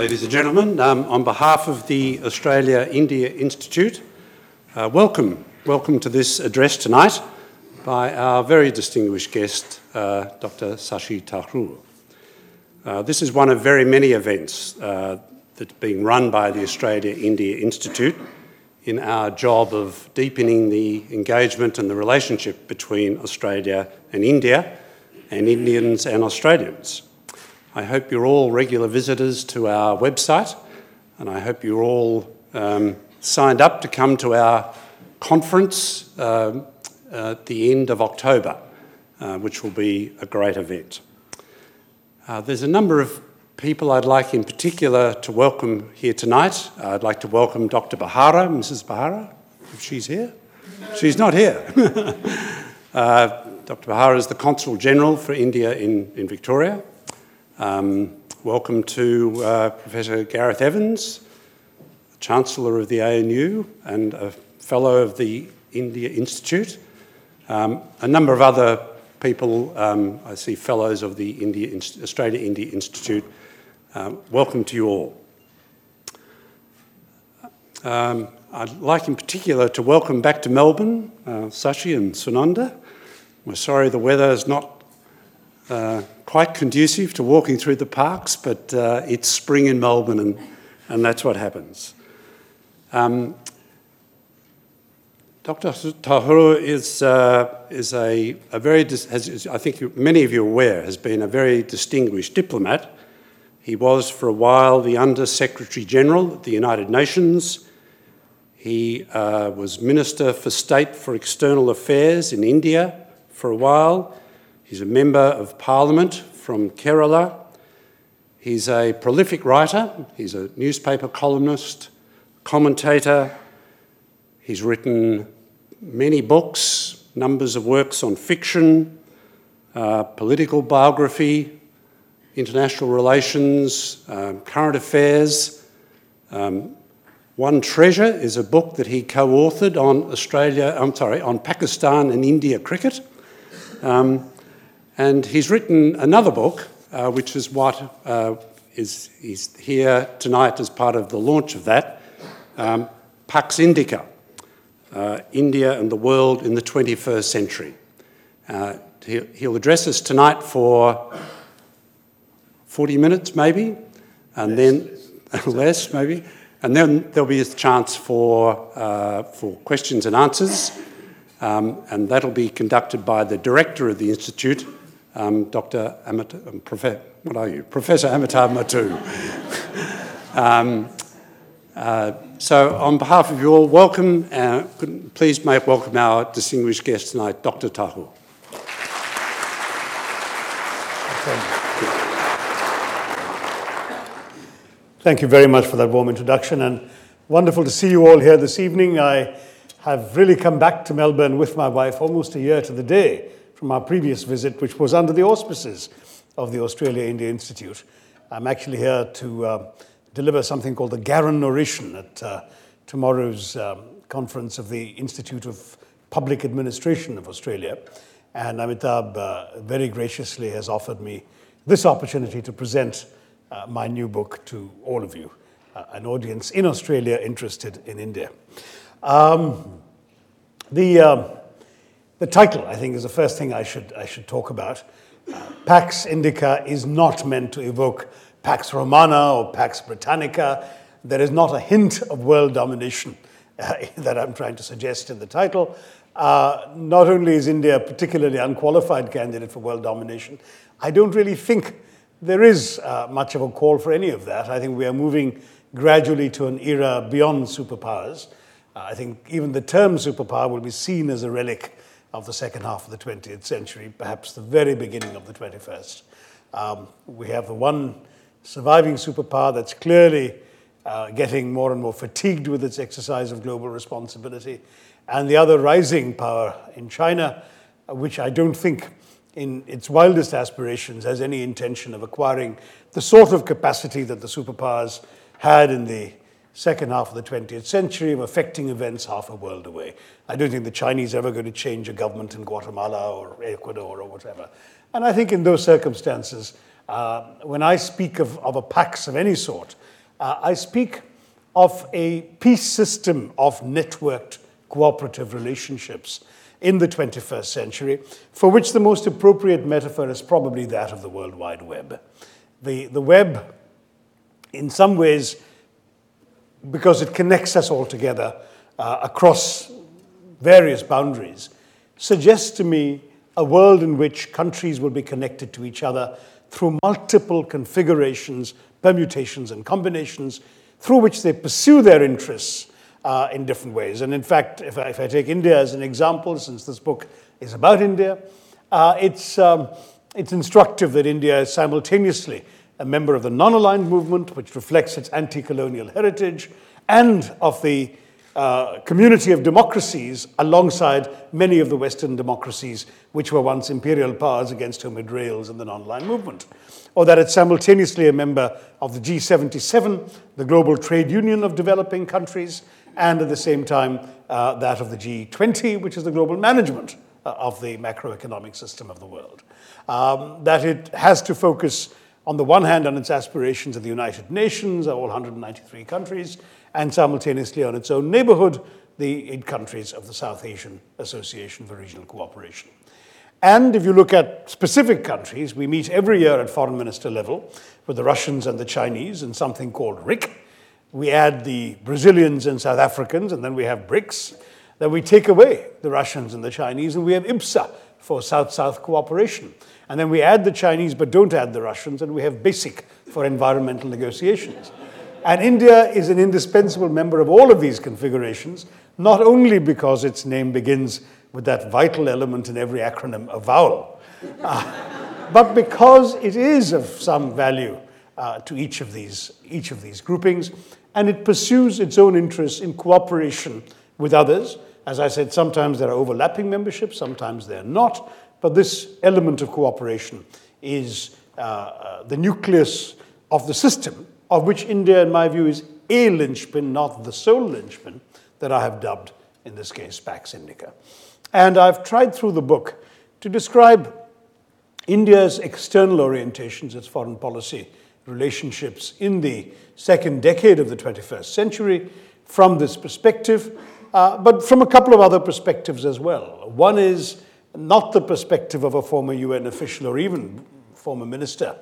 Ladies and gentlemen, on behalf of the Australia-India Institute, welcome to this address tonight by our very distinguished guest, Dr. Shashi Tharoor. This is one of very many events that's being run by the Australia-India Institute in our job of deepening the engagement and the relationship between Australia and India, and Indians and Australians. I hope you're all regular visitors to our website, and I hope you're all signed up to come to our conference at the end of October, which will be a great event. There's a number of people I'd like in particular to welcome here tonight. I'd like to welcome Dr. Behara, Mrs. Behara, if she's here. She's not here. Dr. Behara is the Consul General for India in Victoria. Welcome to Professor Gareth Evans, Chancellor of the ANU and a Fellow of the India Institute. A number of other people, I see Fellows of the Australia-India Institute. Welcome to you all. I'd like in particular to welcome back to Melbourne, Shashi and Sunanda. We're sorry the weather is not quite conducive to walking through the parks, but it's spring in Melbourne and that's what happens. Dr. Tharoor is a very, I think many of you are aware, has been a very distinguished diplomat. He was for a while the Under Secretary General at the United Nations. He was Minister for State for External Affairs in India for a while. He's a Member of Parliament from Kerala. He's a prolific writer. He's a newspaper columnist, commentator. He's written many books, numbers of works on fiction, political biography, international relations, current affairs. One Treasure is a book that he co-authored on Pakistan and India cricket. And he's written another book, which is what he's here tonight as part of the launch of that, Pax Indica, India and the World in the 21st Century. He'll address us tonight for 40 minutes maybe, and then less maybe, and then there'll be a chance for questions and answers, and that'll be conducted by the director of the Institute, Professor Amitabh Mattoo. So on behalf of you all, welcome. Please welcome our distinguished guest tonight, Dr. Tharoor. Thank you very much for that warm introduction, and wonderful to see you all here this evening. I have really come back to Melbourne with my wife almost a year to the day from our previous visit, which was under the auspices of the Australia-India Institute. I'm actually here to deliver something called the Garan Oration at tomorrow's conference of the Institute of Public Administration of Australia. And Amitabh very graciously has offered me this opportunity to present my new book to all of you, an audience in Australia interested in India. The title, I think, is the first thing I should talk about. Pax Indica is not meant to evoke Pax Romana or Pax Britannica. There is not a hint of world domination that I'm trying to suggest in the title. Not only is India a particularly unqualified candidate for world domination, I don't really think there is much of a call for any of that. I think we are moving gradually to an era beyond superpowers. I think even the term superpower will be seen as a relic of the second half of the 20th century, perhaps the very beginning of the 21st. We have the one surviving superpower that's clearly getting more and more fatigued with its exercise of global responsibility, and the other rising power in China, which I don't think in its wildest aspirations has any intention of acquiring the sort of capacity that the superpowers had in the second half of the 20th century of affecting events half a world away. I don't think the Chinese are ever going to change a government in Guatemala or Ecuador or whatever. And I think in those circumstances, When I speak of a PAX of any sort, I speak of a peace system of networked cooperative relationships in the 21st century, for which the most appropriate metaphor is probably that of the World Wide Web. The web, in some ways, because it connects us all together across various boundaries, suggests to me a world in which countries will be connected to each other through multiple configurations, permutations, and combinations through which they pursue their interests in different ways. And in fact, if I take India as an example, since this book is about India, it's instructive that India is simultaneously a member of the non-aligned movement, which reflects its anti-colonial heritage, and of the community of democracies alongside many of the Western democracies which were once imperial powers against whom it rails in the non-aligned movement. Or that it's simultaneously a member of the G77, the global trade union of developing countries, and at the same time that of the G20, which is the global management of the macroeconomic system of the world. That it has to focus on the one hand on its aspirations of the United Nations, all 193 countries, and simultaneously on its own neighborhood, the 8 countries of the South Asian Association for Regional Cooperation. And if you look at specific countries, we meet every year at foreign minister level with the Russians and the Chinese in something called RIC. We add the Brazilians and South Africans, and then we have BRICS. Then we take away the Russians and the Chinese, and we have IPSA for South-South cooperation. And then we add the Chinese but don't add the Russians, and we have BASIC for environmental negotiations. And India is an indispensable member of all of these configurations, not only because its name begins with that vital element in every acronym, a vowel, but because it is of some value to each of these groupings, and it pursues its own interests in cooperation with others. As I said, sometimes there are overlapping memberships, sometimes they're not, but this element of cooperation is the nucleus of the system, of which India, in my view, is a linchpin, not the sole linchpin, that I have dubbed, in this case, Pax Indica. And I've tried through the book to describe India's external orientations, its foreign policy relationships in the second decade of the 21st century from this perspective, but from a couple of other perspectives as well. One is not the perspective of a former UN official or even former minister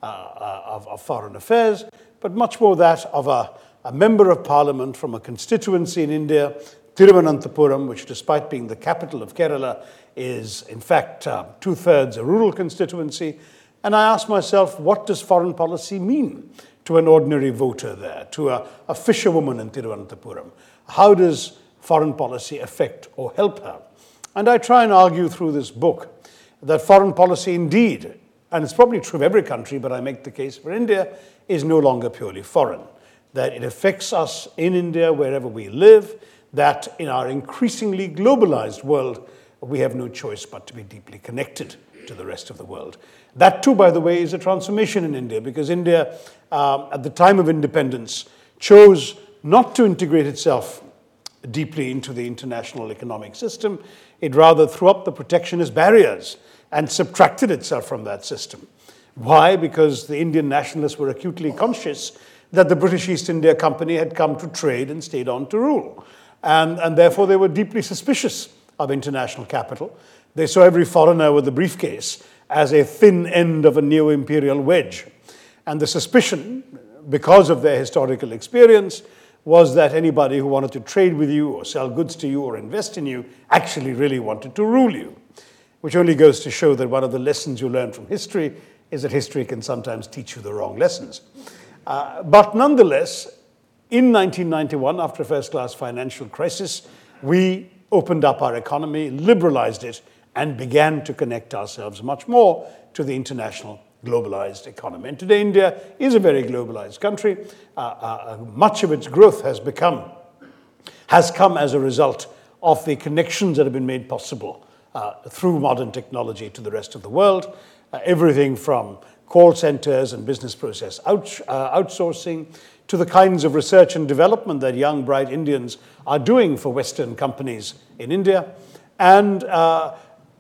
of foreign affairs, but much more that of a member of parliament from a constituency in India, Thiruvananthapuram, which despite being the capital of Kerala, is in fact 2/3 a rural constituency. And I asked myself, what does foreign policy mean to an ordinary voter there, to a fisherwoman in Thiruvananthapuram? How does foreign policy affect or help her? And I try and argue through this book that foreign policy indeed, and it's probably true of every country, but I make the case for India, is no longer purely foreign, that it affects us in India wherever we live, that in our increasingly globalized world, we have no choice but to be deeply connected to the rest of the world. That too, by the way, is a transformation in India, because India, at the time of independence, chose not to integrate itself deeply into the international economic system. It rather threw up the protectionist barriers and subtracted itself from that system. Why? Because the Indian nationalists were acutely conscious that the British East India Company had come to trade and stayed on to rule. And therefore, they were deeply suspicious of international capital. They saw every foreigner with a briefcase as a thin end of a neo-imperial wedge. And the suspicion, because of their historical experience, was that anybody who wanted to trade with you or sell goods to you or invest in you actually really wanted to rule you, which only goes to show that one of the lessons you learn from history is that history can sometimes teach you the wrong lessons. But nonetheless, in 1991, after a first-class financial crisis, we opened up our economy, liberalized it, and began to connect ourselves much more to the international globalized economy. And today, India is a very globalized country. Much of its growth has come as a result of the connections that have been made possible through modern technology to the rest of the world. Everything from call centers and business process outsourcing to the kinds of research and development that young, bright Indians are doing for Western companies in India. And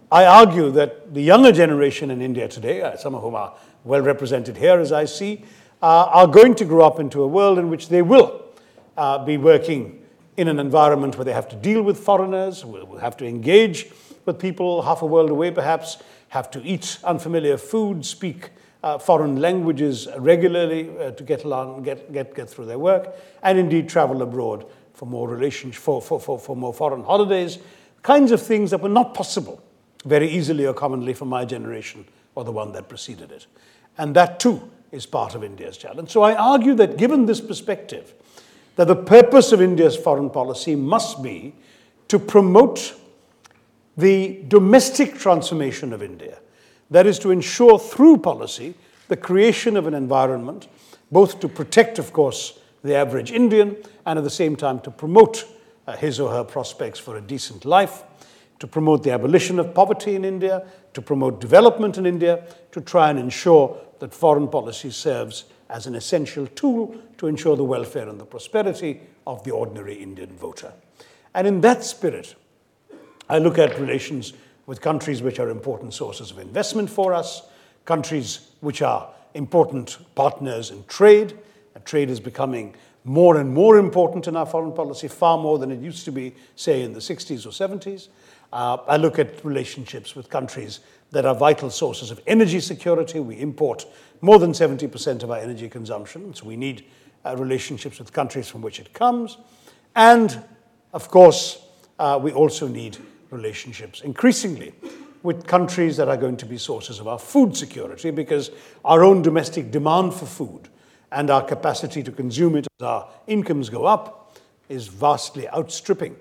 I argue that the younger generation in India today, some of whom are well represented here as I see, are going to grow up into a world in which they will be working in an environment where they have to deal with foreigners, will have to engage with people half a world away perhaps, have to eat unfamiliar food, speak foreign languages regularly to get along, get through their work, and indeed travel abroad for more for more foreign holidays, kinds of things that were not possible very easily or commonly for my generation or the one that preceded it. And that too is part of India's challenge. So I argue that given this perspective, that the purpose of India's foreign policy must be to promote the domestic transformation of India. That is to ensure through policy the creation of an environment, both to protect, of course, the average Indian, and at the same time to promote his or her prospects for a decent life, to promote the abolition of poverty in India, to promote development in India, to try and ensure that foreign policy serves as an essential tool to ensure the welfare and the prosperity of the ordinary Indian voter. And in that spirit, I look at relations with countries which are important sources of investment for us, countries which are important partners in trade. Trade is becoming more and more important in our foreign policy, far more than it used to be, say, in the 60s or 70s. I look at relationships with countries that are vital sources of energy security. We import more than 70% of our energy consumption, so we need relationships with countries from which it comes. And, of course, we also need relationships, increasingly, with countries that are going to be sources of our food security, because our own domestic demand for food and our capacity to consume it as our incomes go up is vastly outstripping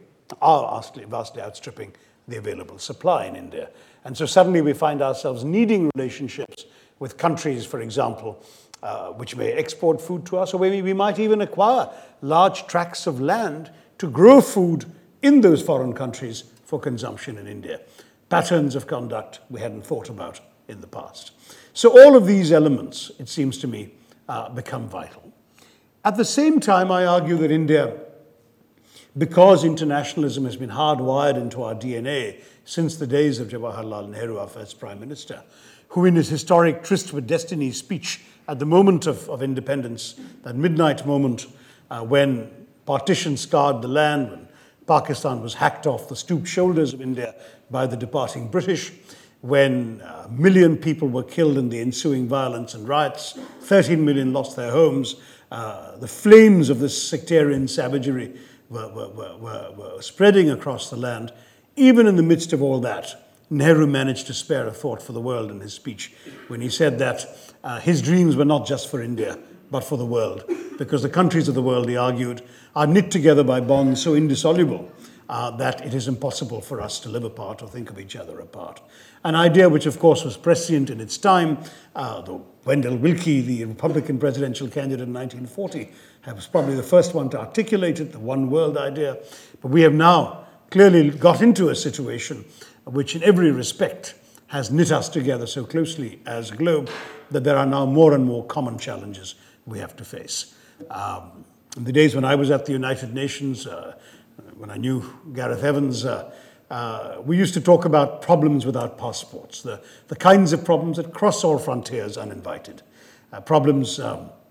the available supply in India. And so suddenly we find ourselves needing relationships with countries, for example, which may export food to us, or maybe we might even acquire large tracts of land to grow food in those foreign countries for consumption in India. Patterns of conduct we hadn't thought about in the past. So all of these elements, it seems to me, become vital. At the same time, I argue that India, because internationalism has been hardwired into our DNA since the days of Jawaharlal Nehru, our first Prime Minister, who in his historic Tryst with Destiny speech at the moment of independence, that midnight moment when partition scarred the land, when Pakistan was hacked off the stooped shoulders of India by the departing British, when a million people were killed in the ensuing violence and riots, 13 million lost their homes, the flames of this sectarian savagery were spreading across the land. Even in the midst of all that, Nehru managed to spare a thought for the world in his speech when he said that his dreams were not just for India, but for the world, because the countries of the world, he argued, are knit together by bonds so indissoluble that it is impossible for us to live apart or think of each other apart. An idea which, of course, was prescient in its time, though Wendell Willkie, the Republican presidential candidate in 1940, was probably the first one to articulate it, the one world idea. But we have now clearly got into a situation which in every respect has knit us together so closely as a globe that there are now more and more common challenges we have to face. In the days when I was at the United Nations, when I knew Gareth Evans, we used to talk about problems without passports, the kinds of problems that cross all frontiers uninvited. Problems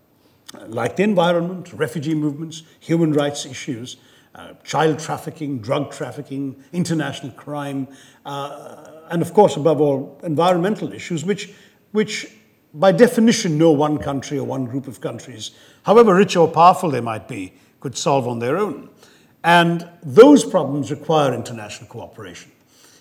like the environment, refugee movements, human rights issues, child trafficking, drug trafficking, international crime, and of course, above all, environmental issues, which by definition no one country or one group of countries, however rich or powerful they might be, could solve on their own. And those problems require international cooperation.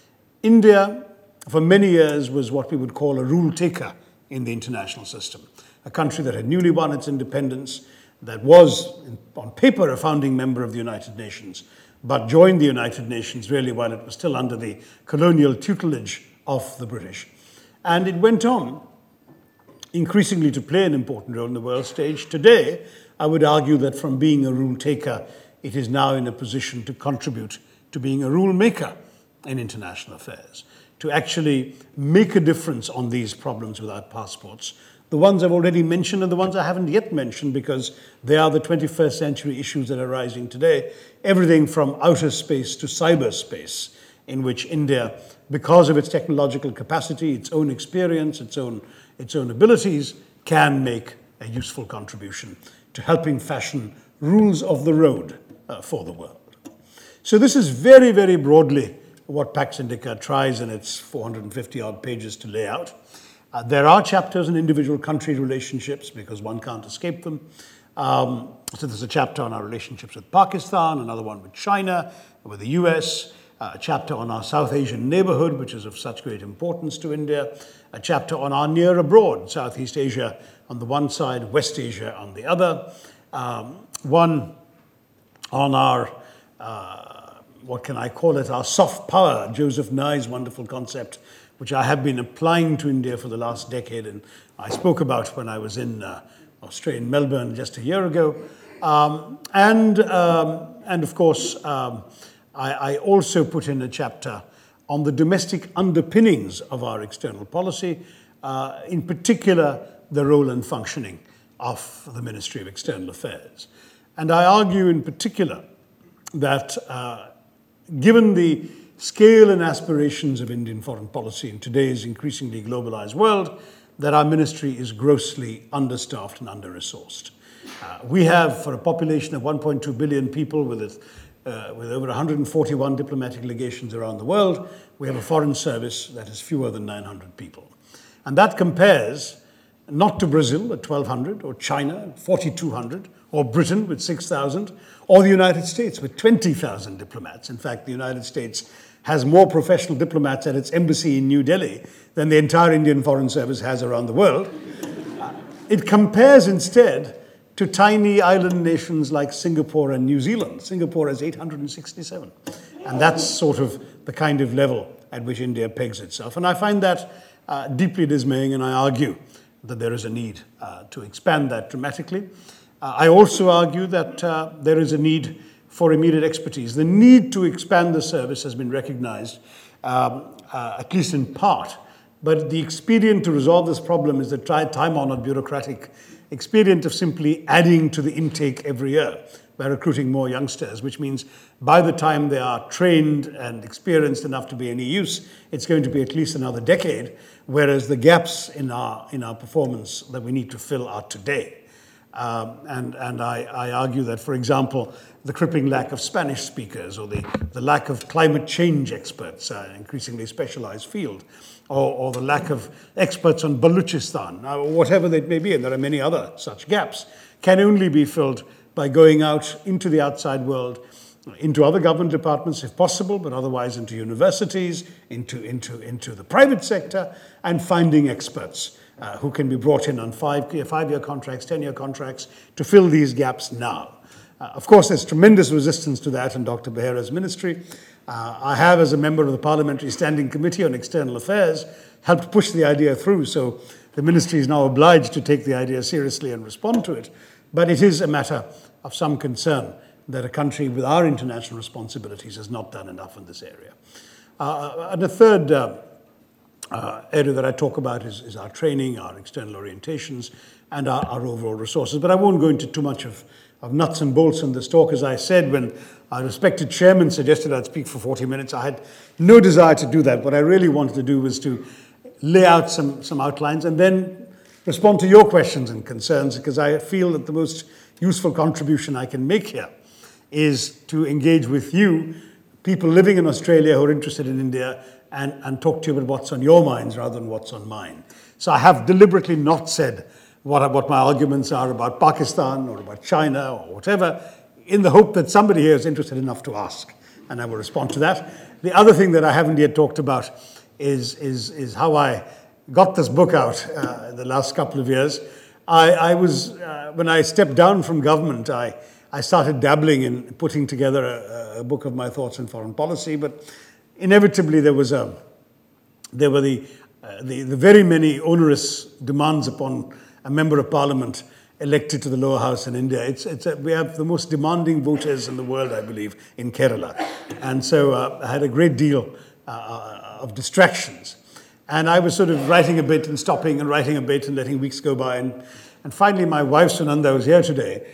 India, for many years, was what we would call a rule taker in the international system, a country that had newly won its independence, that was, on paper, a founding member of the United Nations, but joined the United Nations really while it was still under the colonial tutelage of the British. And it went on increasingly to play an important role in the world stage. Today, I would argue that from being a rule taker, it is now in a position to contribute to being a rule maker in international affairs, to actually make a difference on these problems without passports. The ones I've already mentioned and the ones I haven't yet mentioned, because they are the 21st century issues that are rising today. Everything from outer space to cyberspace, in which India because of its technological capacity, its own experience, its own abilities, can make a useful contribution to helping fashion rules of the road for the world. So this is very, very broadly what Pax Indica tries in its 450-odd pages to lay out. There are chapters on individual country relationships because one can't escape them. So there's a chapter on our relationships with Pakistan, another one with China, with the US, a chapter on our South Asian neighborhood, which is of such great importance to India, a chapter on our near abroad, Southeast Asia on the one side, West Asia on the other, one on our, what can I call it, our soft power, Joseph Nye's wonderful concept, which I have been applying to India for the last decade, and I spoke about when I was in Australia, in Melbourne, just a year ago. And of course, I also put in a chapter on the domestic underpinnings of our external policy, in particular, the role and functioning of the Ministry of External Affairs. And I argue in particular that given the scale and aspirations of Indian foreign policy in today's increasingly globalized world, that our ministry is grossly understaffed and under-resourced. We have, for a population of 1.2 billion people with over 141 diplomatic legations around the world, we have a foreign service that is fewer than 900 people. And that compares not to Brazil at 1,200, or China at 4,200, or Britain with 6,000, or the United States with 20,000 diplomats. In fact, the United States has more professional diplomats at its embassy in New Delhi than the entire Indian Foreign Service has around the world. It compares instead to tiny island nations like Singapore and New Zealand. Singapore has 867. And that's sort of the kind of level at which India pegs itself. And I find that deeply dismaying, and I argue that there is a need to expand that dramatically. I also argue that there is a need for immediate expertise. The need to expand the service has been recognized, at least in part, but the expedient to resolve this problem is the time-honored bureaucratic expedient of simply adding to the intake every year by recruiting more youngsters, which means by the time they are trained and experienced enough to be any use, it's going to be at least another decade, whereas the gaps in our performance that we need to fill are today. And I argue that, for example, the crippling lack of Spanish speakers or the lack of climate change experts, an increasingly specialized field, or the lack of experts on Balochistan, whatever that may be, and there are many other such gaps, can only be filled by going out into the outside world, into other government departments if possible, but otherwise into universities, into the private sector, and finding experts who can be brought in on five-year contracts, 10-year contracts to fill these gaps now. Of course, there's tremendous resistance to that in Dr. Behera's ministry. I have, as a member of the Parliamentary Standing Committee on External Affairs, helped push the idea through, so the ministry is now obliged to take the idea seriously and respond to it. But it is a matter of some concern that a country with our international responsibilities has not done enough in this area. And the third area that I talk about is our training, our external orientations, and our overall resources. But I won't go into too much of nuts and bolts in this talk. As I said, when our respected chairman suggested I'd speak for 40 minutes, I had no desire to do that. What I really wanted to do was to lay out some outlines and then respond to your questions and concerns, because I feel that the most useful contribution I can make here is to engage with you, people living in Australia who are interested in India, and talk to you about what's on your minds rather than what's on mine. So I have deliberately not said what my arguments are about Pakistan or about China or whatever, in the hope that somebody here is interested enough to ask, and I will respond to that. The other thing that I haven't yet talked about is how I got this book out the last couple of years. I was when I stepped down from government, I started dabbling in putting together a book of my thoughts on foreign policy, but inevitably there were the very many onerous demands upon a member of parliament elected to the lower house in India. We have the most demanding voters in the world, I believe, in Kerala. And so I had a great deal of distractions. And I was sort of writing a bit and stopping and writing a bit and letting weeks go by. And finally, my wife, Sunanda, who's here today,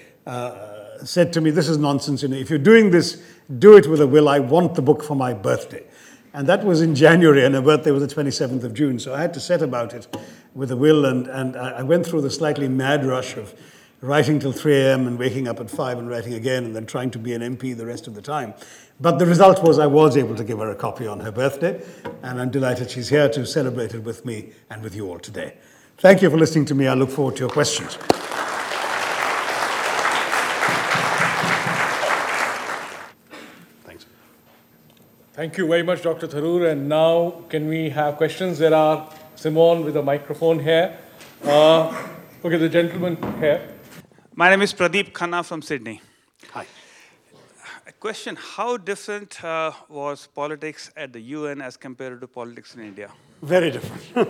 said to me, "This is nonsense. If you're doing this, do it with a will. I want the book for my birthday." And that was in January, and her birthday was the 27th of June. So I had to set about it with a will, and I went through the slightly mad rush of writing till 3 a.m. and waking up at 5 and writing again, and then trying to be an MP the rest of the time. But the result was I was able to give her a copy on her birthday, and I'm delighted she's here to celebrate it with me and with you all today. Thank you for listening to me. I look forward to your questions. Thanks. Thank you very much, Dr. Tharoor. And now, can we have questions? There are Simone with a microphone here. Okay, the gentleman here. My name is Pradeep Khanna from Sydney. Hi. A question, how different was politics at the UN as compared to politics in India? Very different.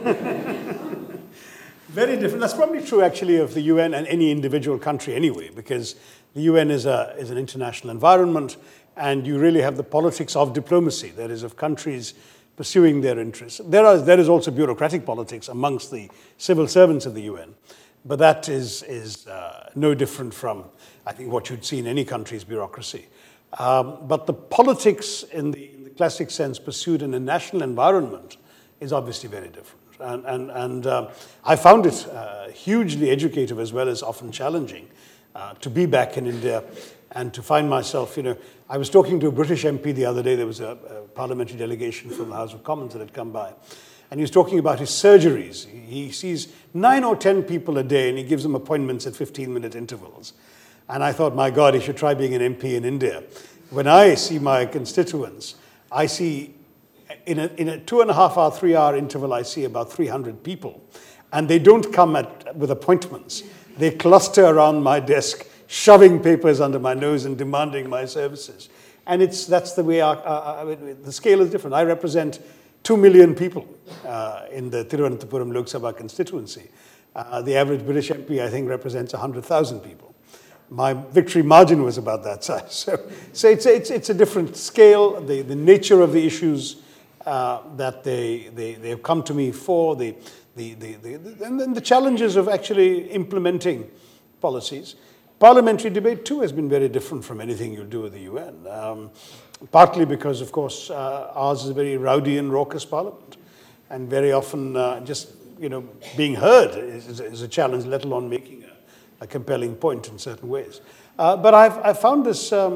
Very different. That's probably true, actually, of the UN and any individual country anyway, because the UN is an international environment, and you really have the politics of diplomacy, that is, of countries pursuing their interests. There is also bureaucratic politics amongst the civil servants of the UN, but that is no different from, I think, what you'd see in any country's bureaucracy. But the politics in the classic sense pursued in a national environment is obviously very different. And I found it hugely educative as well as often challenging to be back in India and to find myself, I was talking to a British MP the other day. There was a parliamentary delegation from the House of Commons that had come by. And he was talking about his surgeries. He sees 9 or 10 people a day, and he gives them appointments at 15-minute intervals. And I thought, my God, he should try being an MP in India. When I see my constituents, I see in a 2.5-hour, 3-hour interval, I see about 300 people. And they don't come with appointments. They cluster around my desk, shoving papers under my nose and demanding my services. And that's the way the scale is different. I represent 2 million people in the Thiruvananthapuram Lok Sabha constituency. The average British MP, I think, represents 100,000 people. My victory margin was about that size. So it's a different scale. The nature of the issues that they have come to me for, and then the challenges of actually implementing policies. Parliamentary debate, too, has been very different from anything you'll do with the UN. Partly because, of course, ours is a very rowdy and raucous parliament. And very often being heard is a challenge, let alone making a compelling point in certain ways. But I found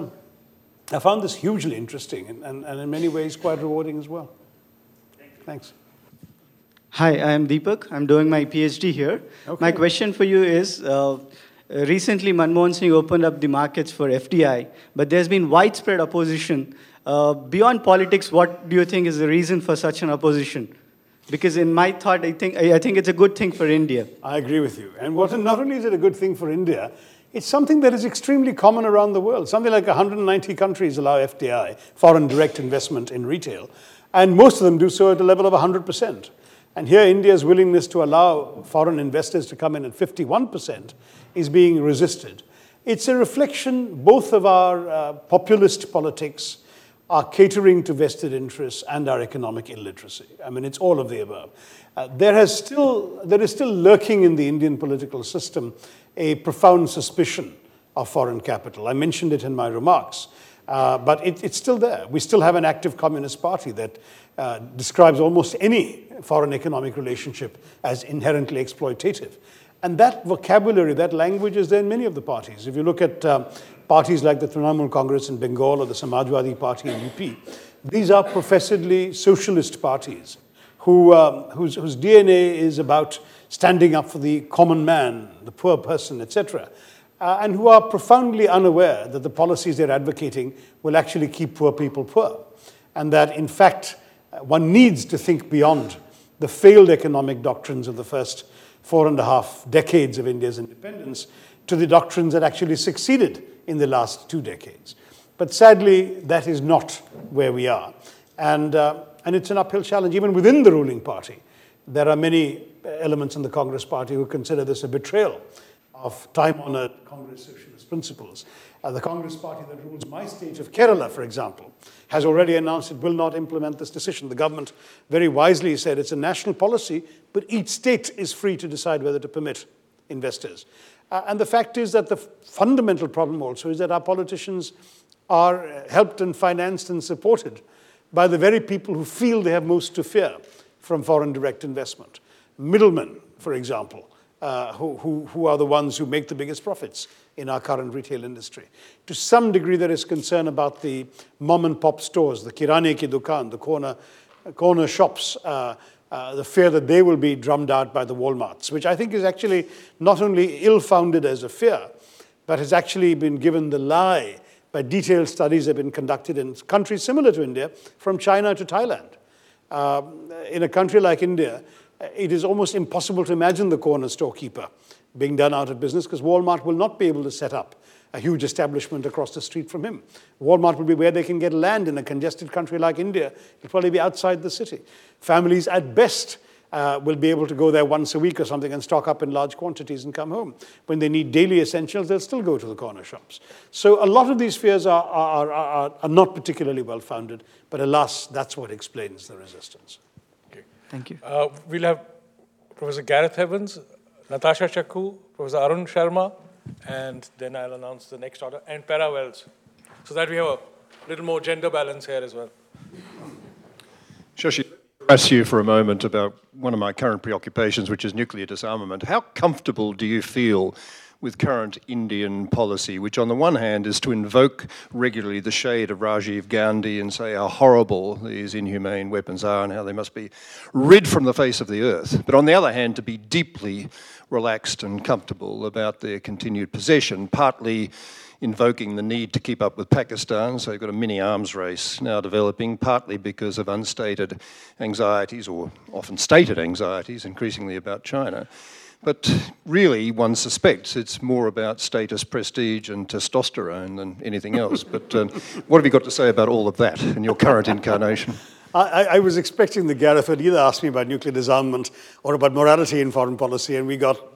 this hugely interesting and in many ways quite rewarding as well. Thanks. Hi, I am Deepak. I'm doing my PhD here. Okay. My question for you is, recently Manmohan Singh opened up the markets for FDI, but there's been widespread opposition. Beyond politics, what do you think is the reason for such an opposition? Because in my thought, I think it's a good thing for India. I agree with you. And not only is it a good thing for India, it's something that is extremely common around the world. Something like 190 countries allow FDI, foreign direct investment in retail, and most of them do so at a level of 100%. And here, India's willingness to allow foreign investors to come in at 51% is being resisted. It's a reflection both of our populist politics, our catering to vested interests, and our economic illiteracy. I mean, it's all of the above. There is still lurking in the Indian political system a profound suspicion of foreign capital. I mentioned it in my remarks, but it's still there. We still have an active Communist Party that describes almost any foreign economic relationship as inherently exploitative. And that vocabulary, that language is there in many of the parties. If you look at parties like the Trinamool Congress in Bengal or the Samajwadi Party in UP, these are professedly socialist parties whose DNA is about standing up for the common man, the poor person, etc., and who are profoundly unaware that the policies they're advocating will actually keep poor people poor, and that, in fact, one needs to think beyond the failed economic doctrines of the first 4.5 decades of India's independence to the doctrines that actually succeeded in the last 2 decades. But sadly, that is not where we are. And it's an uphill challenge. Even within the ruling party, there are many elements in the Congress party who consider this a betrayal of time-honored Congress socialist principles. The Congress party that rules my state of Kerala, for example, has already announced it will not implement this decision. The government very wisely said it's a national policy, but each state is free to decide whether to permit investors. And the fact is that the fundamental problem also is that our politicians are helped and financed and supported by the very people who feel they have most to fear from foreign direct investment. Middlemen, for example, who are the ones who make the biggest profits in our current retail industry. To some degree, there is concern about the mom-and-pop stores, the kirane ki dukan, the corner shops, the fear that they will be drummed out by the Walmarts, which I think is actually not only ill-founded as a fear, but has actually been given the lie by detailed studies that have been conducted in countries similar to India, from China to Thailand. In a country like India, it is almost impossible to imagine the corner storekeeper being done out of business, because Walmart will not be able to set up a huge establishment across the street from him. Walmart will be where they can get land in a congested country like India. It'll probably be outside the city. Families at best will be able to go there once a week or something and stock up in large quantities and come home. When they need daily essentials, they'll still go to the corner shops. So a lot of these fears are not particularly well-founded, but alas, that's what explains the resistance. Okay. Thank you. We'll have Professor Gareth Evans, Natasha Chakku, Professor Arun Sharma, and then I'll announce the next order, and Para Wells, so that we have a little more gender balance here as well. Shashi, ask you for a moment about one of my current preoccupations, which is nuclear disarmament. How comfortable do you feel with current Indian policy, which on the one hand is to invoke regularly the shade of Rajiv Gandhi and say how horrible these inhumane weapons are and how they must be rid from the face of the earth, but on the other hand to be deeply relaxed and comfortable about their continued possession, partly invoking the need to keep up with Pakistan, so you've got a mini arms race now developing, partly because of unstated anxieties, or often stated anxieties, increasingly about China. But really, one suspects it's more about status, prestige, and testosterone than anything else. But what have you got to say about all of that in your current incarnation? I was expecting that Gareth would either ask me about nuclear disarmament or about morality in foreign policy, and we got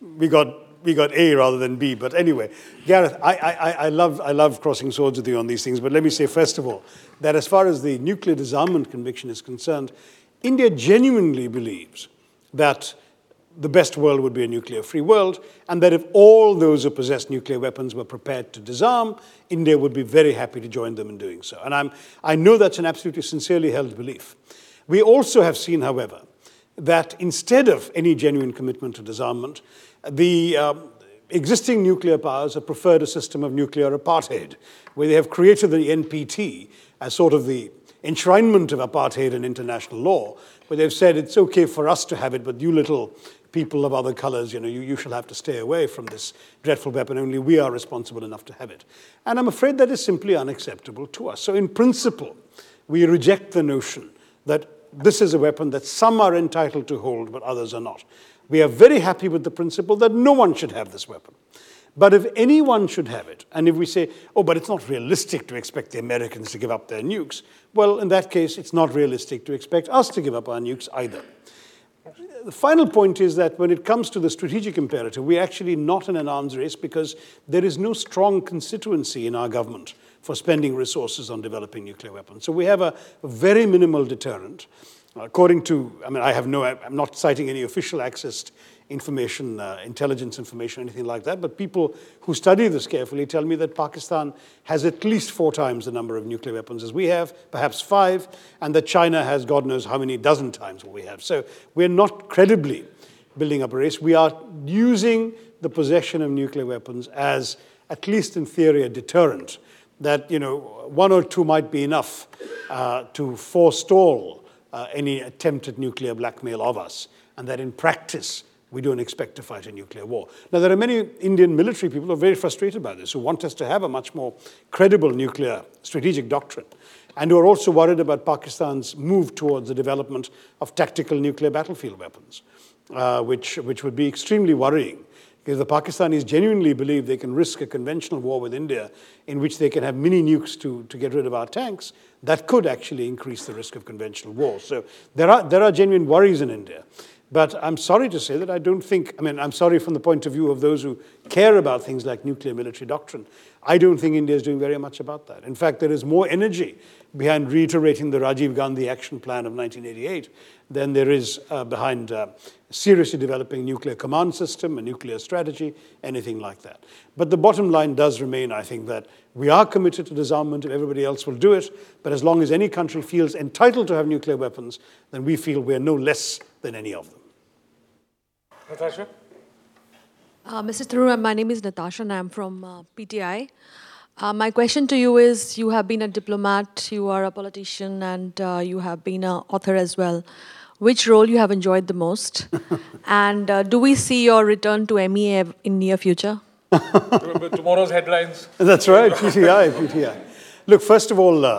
A rather than B. But anyway, Gareth, I love crossing swords with you on these things. But let me say, first of all, that as far as the nuclear disarmament conviction is concerned, India genuinely believes that the best world would be a nuclear-free world, and that if all those who possess nuclear weapons were prepared to disarm, India would be very happy to join them in doing so. And I know that's an absolutely sincerely held belief. We also have seen, however, that instead of any genuine commitment to disarmament, the existing nuclear powers have preferred a system of nuclear apartheid, where they have created the NPT as sort of the enshrinement of apartheid in international law, where they've said it's okay for us to have it, but you little people of other colors, you shall have to stay away from this dreadful weapon. Only we are responsible enough to have it. And I'm afraid that is simply unacceptable to us. So in principle, we reject the notion that this is a weapon that some are entitled to hold, but others are not. We are very happy with the principle that no one should have this weapon. But if anyone should have it, and if we say, oh, but it's not realistic to expect the Americans to give up their nukes, well, in that case, it's not realistic to expect us to give up our nukes either. The final point is that when it comes to the strategic imperative, we're actually not in an arms race because there is no strong constituency in our government for spending resources on developing nuclear weapons. So we have a very minimal deterrent. According to, I'm not citing any official accessed information, intelligence information, anything like that, but people who study this carefully tell me that Pakistan has at least 4 times the number of nuclear weapons as we have, perhaps 5, and that China has God knows how many dozen times what we have. So we're not credibly building up a race. We are using the possession of nuclear weapons as, at least in theory, a deterrent, that 1 or 2 might be enough to forestall any attempt at nuclear blackmail of us, and that in practice, we don't expect to fight a nuclear war. Now, there are many Indian military people who are very frustrated by this, who want us to have a much more credible nuclear strategic doctrine, and who are also worried about Pakistan's move towards the development of tactical nuclear battlefield weapons, which would be extremely worrying. Because the Pakistanis genuinely believe they can risk a conventional war with India in which they can have mini nukes to get rid of our tanks, that could actually increase the risk of conventional war. So there are genuine worries in India. But I'm sorry to say that I don't think, I'm sorry from the point of view of those who care about things like nuclear military doctrine. I don't think India is doing very much about that. In fact, there is more energy behind reiterating the Rajiv Gandhi Action Plan of 1988 than there is behind seriously developing a nuclear command system, a nuclear strategy, anything like that. But the bottom line does remain, I think, that we are committed to disarmament if everybody else will do it, but as long as any country feels entitled to have nuclear weapons, then we feel we're no less than any of them. Natasha? Mr. Tharoor, my name is Natasha and I'm from PTI. My question to you is, you have been a diplomat, you are a politician, and you have been an author as well. Which role you have enjoyed the most? And do we see your return to MEA in near future? Tomorrow's headlines. That's right, PTI. Look, first of all,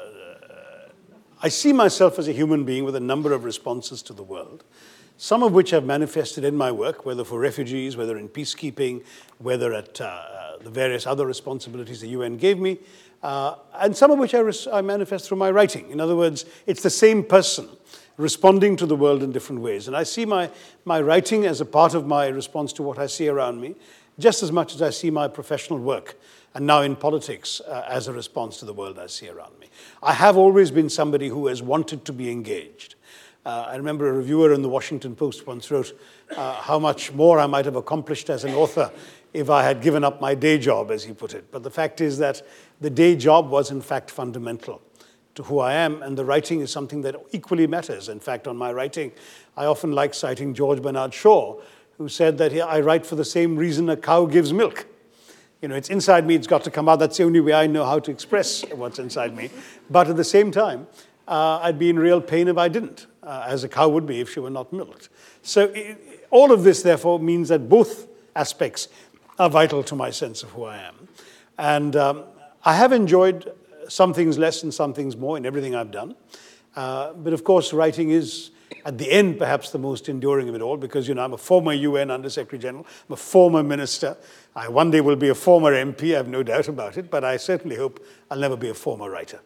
I see myself as a human being with a number of responses to the world, some of which have manifested in my work, whether for refugees, whether in peacekeeping, whether at the various other responsibilities the UN gave me, and some of which I manifest through my writing. In other words, it's the same person responding to the world in different ways. And I see my writing as a part of my response to what I see around me, just as much as I see my professional work, and now in politics, as a response to the world I see around me. I have always been somebody who has wanted to be engaged. I remember a reviewer in the Washington Post once wrote how much more I might have accomplished as an author if I had given up my day job, as he put it. But the fact is that the day job was, in fact, fundamental to who I am, and the writing is something that equally matters. In fact, on my writing, I often like citing George Bernard Shaw, who said that I write for the same reason a cow gives milk. You know, it's inside me, it's got to come out. That's the only way I know how to express what's inside me. But at the same time, I'd be in real pain if I didn't, as a cow would be if she were not milked. So all of this, therefore, means that both aspects are vital to my sense of who I am. And I have enjoyed some things less and some things more in everything I've done. But of course, writing is, at the end, perhaps the most enduring of it all, because, you know, I'm a former UN Under-Secretary General, I'm a former minister. I one day will be a former MP, I have no doubt about it, but I certainly hope I'll never be a former writer.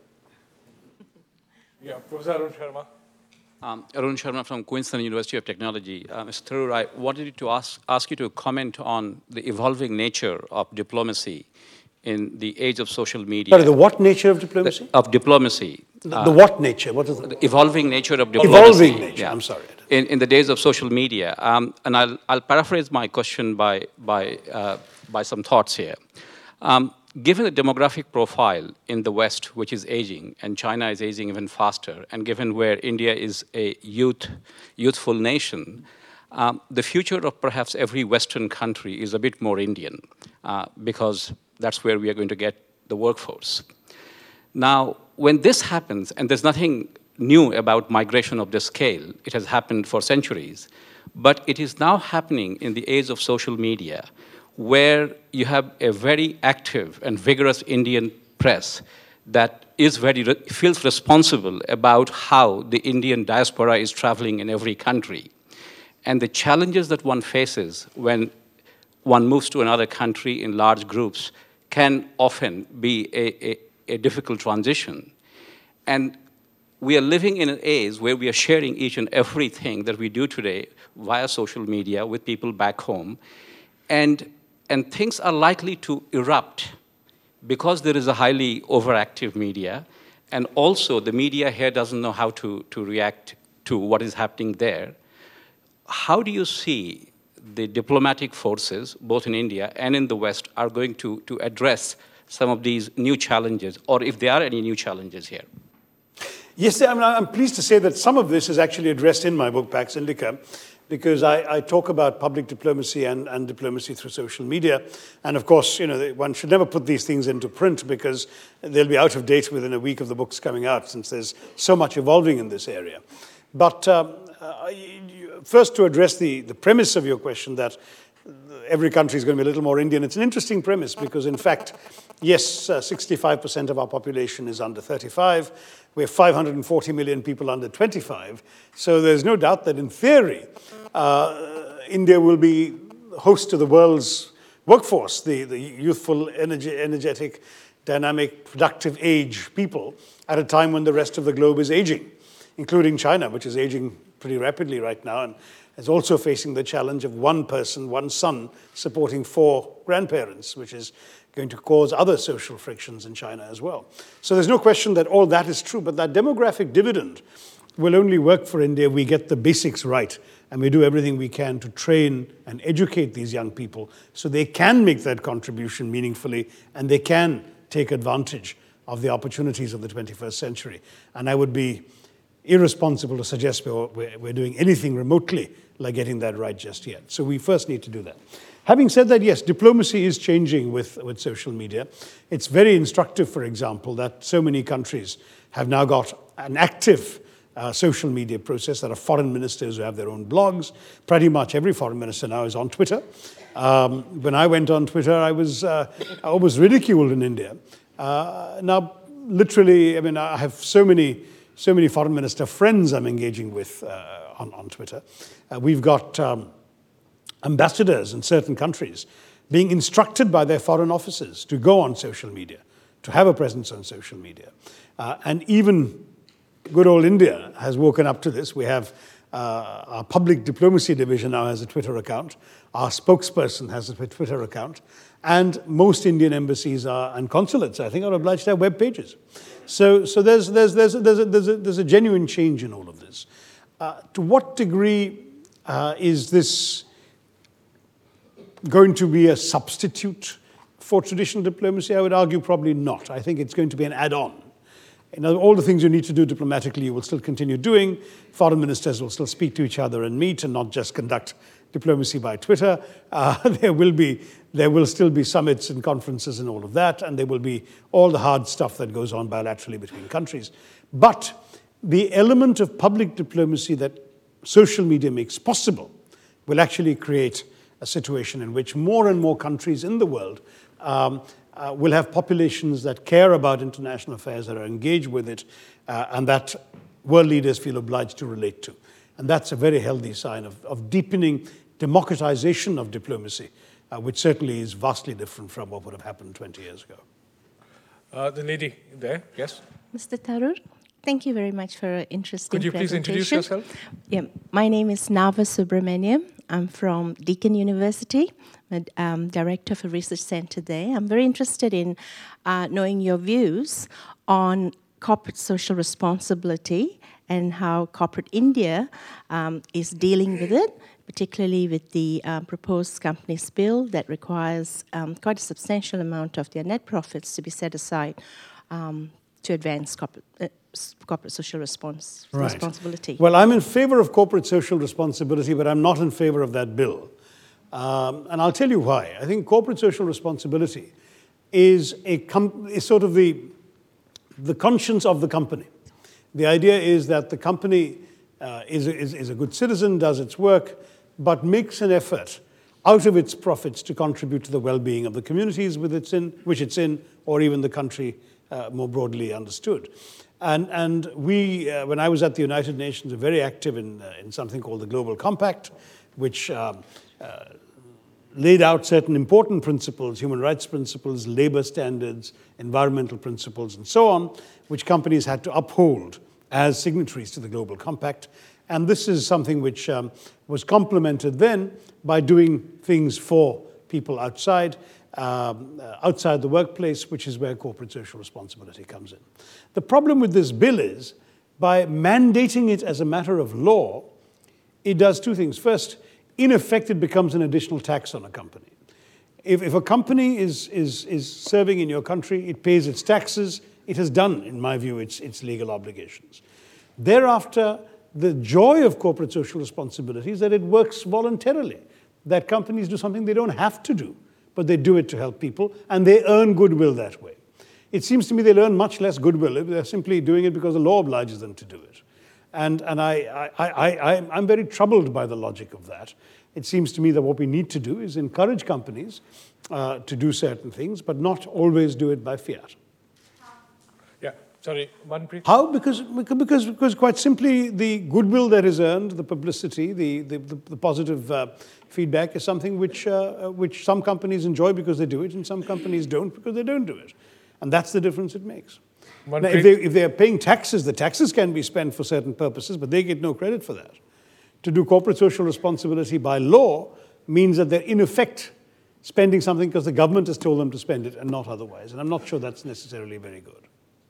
Yeah, Professor Arun Sharma. Arun Sharma from Queensland University of Technology. Mr. Tharoor, I wanted to ask you to comment on the evolving nature of diplomacy in the age of social media. Sorry, the what nature of diplomacy? Of diplomacy. The what nature? What is it? The evolving nature of diplomacy. Evolving nature, yeah. I'm sorry. In the days of social media. And I'll paraphrase my question by some thoughts here. Given the demographic profile in the West, which is aging, and China is aging even faster, and given where India is a youthful nation, the future of perhaps every Western country is a bit more Indian, because that's where we are going to get the workforce. Now, when this happens, and there's nothing new about migration of this scale, it has happened for centuries, but it is now happening in the age of social media, where you have a very active and vigorous Indian press that feels responsible about how the Indian diaspora is traveling in every country. And the challenges that one faces when one moves to another country in large groups can often be a difficult transition. And we are living in an age where we are sharing each and everything that we do today via social media with people back home. And things are likely to erupt because there is a highly overactive media, and also the media here doesn't know how to react to what is happening there. How do you see the diplomatic forces, both in India and in the West, are going to address some of these new challenges, or if there are any new challenges here? Yes, I'm pleased to say that some of this is actually addressed in my book, Pax Indica, because I talk about public diplomacy and diplomacy through social media. And of course, you know, one should never put these things into print because they'll be out of date within a week of the book's coming out, since there's so much evolving in this area. But first, to address the premise of your question that every country is going to be a little more Indian, it's an interesting premise because, in fact, yes, 65% of our population is under 35. We have 540 million people under 25. So there's no doubt that, in theory, India will be host to the world's workforce, the youthful, energetic, dynamic, productive age people at a time when the rest of the globe is aging, including China, which is aging pretty rapidly right now, and is also facing the challenge of one person, one son, supporting 4 grandparents, which is going to cause other social frictions in China as well. So there's no question that all that is true, but that demographic dividend will only work for India if we get the basics right and we do everything we can to train and educate these young people so they can make that contribution meaningfully and they can take advantage of the opportunities of the 21st century. And I would be irresponsible to suggest we're doing anything remotely like getting that right just yet. So we first need to do that. Having said that, yes, diplomacy is changing with social media. It's very instructive, for example, that so many countries have now got an active social media process. There are foreign ministers who have their own blogs. Pretty much every foreign minister now is on Twitter. When I went on Twitter, I was ridiculed in India. Now, literally, I mean, I have so many foreign minister friends I'm engaging with on Twitter. We've got ambassadors in certain countries being instructed by their foreign officers to go on social media, to have a presence on social media. And even good old India has woken up to this. We have our public diplomacy division now has a Twitter account. Our spokesperson has a Twitter account. And most Indian embassies and consulates, I think, are obliged to have web pages. So there's a genuine change in all of this. To what degree is this going to be a substitute for traditional diplomacy? I would argue probably not. I think it's going to be an add-on. All the things you need to do diplomatically, you will still continue doing. Foreign ministers will still speak to each other and meet and not just conduct diplomacy by Twitter. There will still be summits and conferences and all of that, and there will be all the hard stuff that goes on bilaterally between countries. But the element of public diplomacy that social media makes possible will actually create a situation in which more and more countries in the world will have populations that care about international affairs, that are engaged with it, and that world leaders feel obliged to relate to. And that's a very healthy sign of deepening democratization of diplomacy, which certainly is vastly different from what would have happened 20 years ago. The lady there, yes? Mr. Tharoor, thank you very much for an interesting presentation. Could you please introduce yourself? Yeah, my name is Nava Subramaniam. I'm from Deakin University. I'm Director for Research Center there. I'm very interested in knowing your views on corporate social responsibility and how corporate India is dealing with it, particularly with the proposed companies bill that requires quite a substantial amount of their net profits to be set aside to advance corporate social responsibility. Well, I'm in favor of corporate social responsibility, but I'm not in favor of that bill. And I'll tell you why. I think corporate social responsibility is sort of the conscience of the company. The idea is that the company is a good citizen, does its work, but makes an effort out of its profits to contribute to the well-being of the communities which it's in, or even the country more broadly understood. And we, when I was at the United Nations, were very active in something called the Global Compact, which laid out certain important principles, human rights principles, labor standards, environmental principles, and so on, which companies had to uphold as signatories to the Global Compact. And this is something which was complemented then by doing things for people outside the workplace, which is where corporate social responsibility comes in. The problem with this bill is, by mandating it as a matter of law, it does two things. First, in effect, it becomes an additional tax on a company. If a company is serving in your country, it pays its taxes, it has done, in my view, its legal obligations. Thereafter, the joy of corporate social responsibility is that it works voluntarily, that companies do something they don't have to do, but they do it to help people, and they earn goodwill that way. It seems to me they'll earn much less goodwill if they're simply doing it because the law obliges them to do it. And I'm very troubled by the logic of that. It seems to me that what we need to do is encourage companies to do certain things, but not always do it by fiat. Yeah, sorry, Manpreet. How? Because quite simply, the goodwill that is earned, the publicity, the positive feedback is something which some companies enjoy because they do it, and some companies don't because they don't do it. And that's the difference it makes. Now, if they are paying taxes, the taxes can be spent for certain purposes, but they get no credit for that. to do corporate social responsibility by law means that they're in effect spending something because the government has told them to spend it and not otherwise. And I'm not sure that's necessarily very good.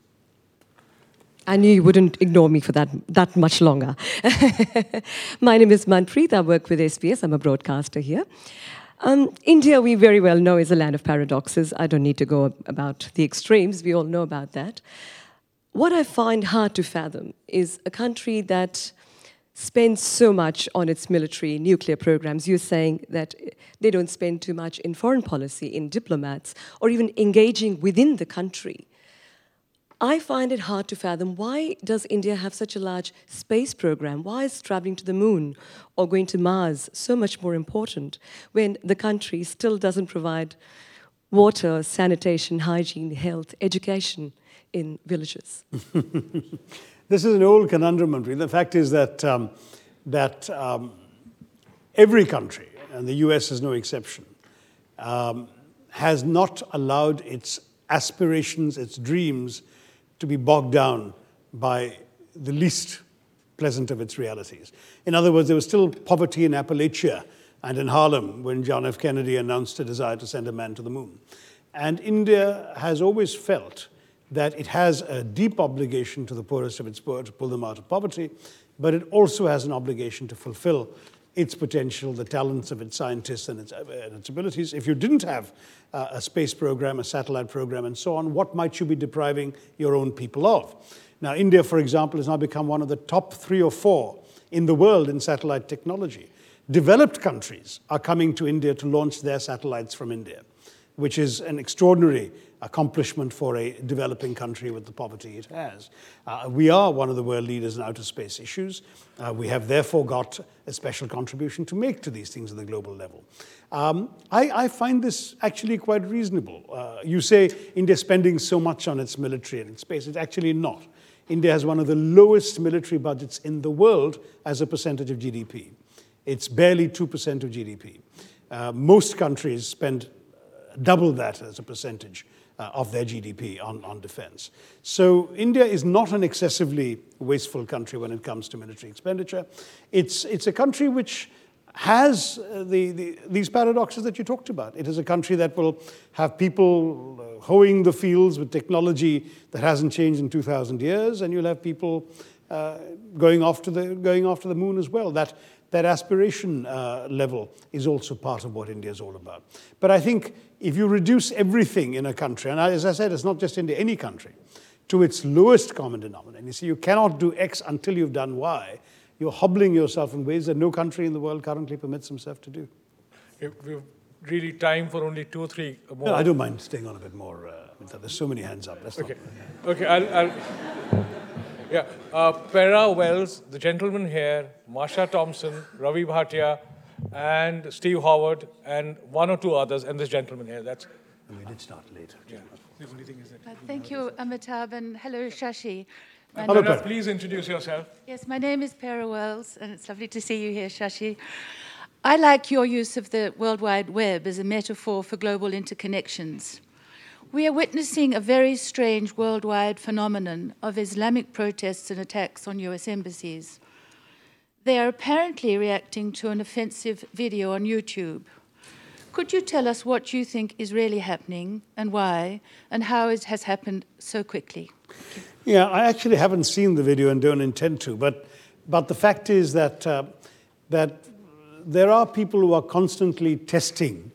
I knew you wouldn't ignore me for that much longer. My name is Manpreet. I work with SBS. I'm a broadcaster here. India, we very well know, is a land of paradoxes. I don't need to go about the extremes. We all know about that. What I find hard to fathom is a country that spends so much on its military nuclear programs. You're saying that they don't spend too much in foreign policy, in diplomats, or even engaging within the country. I find it hard to fathom, why does India have such a large space program? Why is traveling to the moon or going to Mars so much more important when the country still doesn't provide water, sanitation, hygiene, health, education in villages? This is an old conundrum, Manpreet. The fact is that, every country, and the US is no exception, has not allowed its aspirations, its dreams, to be bogged down by the least pleasant of its realities. In other words, there was still poverty in Appalachia and in Harlem when John F. Kennedy announced a desire to send a man to the moon. And India has always felt that it has a deep obligation to the poorest of its poor to pull them out of poverty, but it also has an obligation to fulfill its potential, the talents of its scientists and its abilities. If you didn't have a space program, a satellite program, and so on, what might you be depriving your own people of? Now, India, for example, has now become one of the top 3 or 4 in the world in satellite technology. Developed countries are coming to India to launch their satellites from India, which is an extraordinary accomplishment for a developing country with the poverty it has. We are one of the world leaders in outer space issues. We have therefore got a special contribution to make to these things at the global level. I find this actually quite reasonable. You say India is spending so much on its military and its space. It's actually not. India has one of the lowest military budgets in the world as a percentage of GDP. It's barely 2% of GDP. Most countries spend double that as a percentage of their GDP on defense. So India is not an excessively wasteful country when it comes to military expenditure. It's a country which has these paradoxes that you talked about. It is a country that will have people hoeing the fields with technology that hasn't changed in 2,000 years, and you'll have people going after the moon as well. That aspiration level is also part of what India is all about. But I think if you reduce everything in a country, and as I said, it's not just India, any country, to its lowest common denominator, you see, you cannot do X until you've done Y, you're hobbling yourself in ways that no country in the world currently permits himself to do. We've really time for only 2 or 3 more. No, I don't mind staying on a bit more. There's so many hands up. Okay, I'll yeah, Para Wells, the gentleman here, Marsha Thompson, Ravi Bhatia, and Steve Howard, and 1 or 2 others, and this gentleman here. And we did start later. Yeah. The only thing is that thank you, Amitabh, and hello, Shashi. Hello, Para. Please introduce yourself. Yes, my name is Para Wells, and it's lovely to see you here, Shashi. I like your use of the World Wide Web as a metaphor for global interconnections. We are witnessing a very strange worldwide phenomenon of Islamic protests and attacks on US embassies. They are apparently reacting to an offensive video on YouTube. Could you tell us what you think is really happening and why, and how it has happened so quickly? Yeah, I actually haven't seen the video and don't intend to, but the fact is that there are people who are constantly testing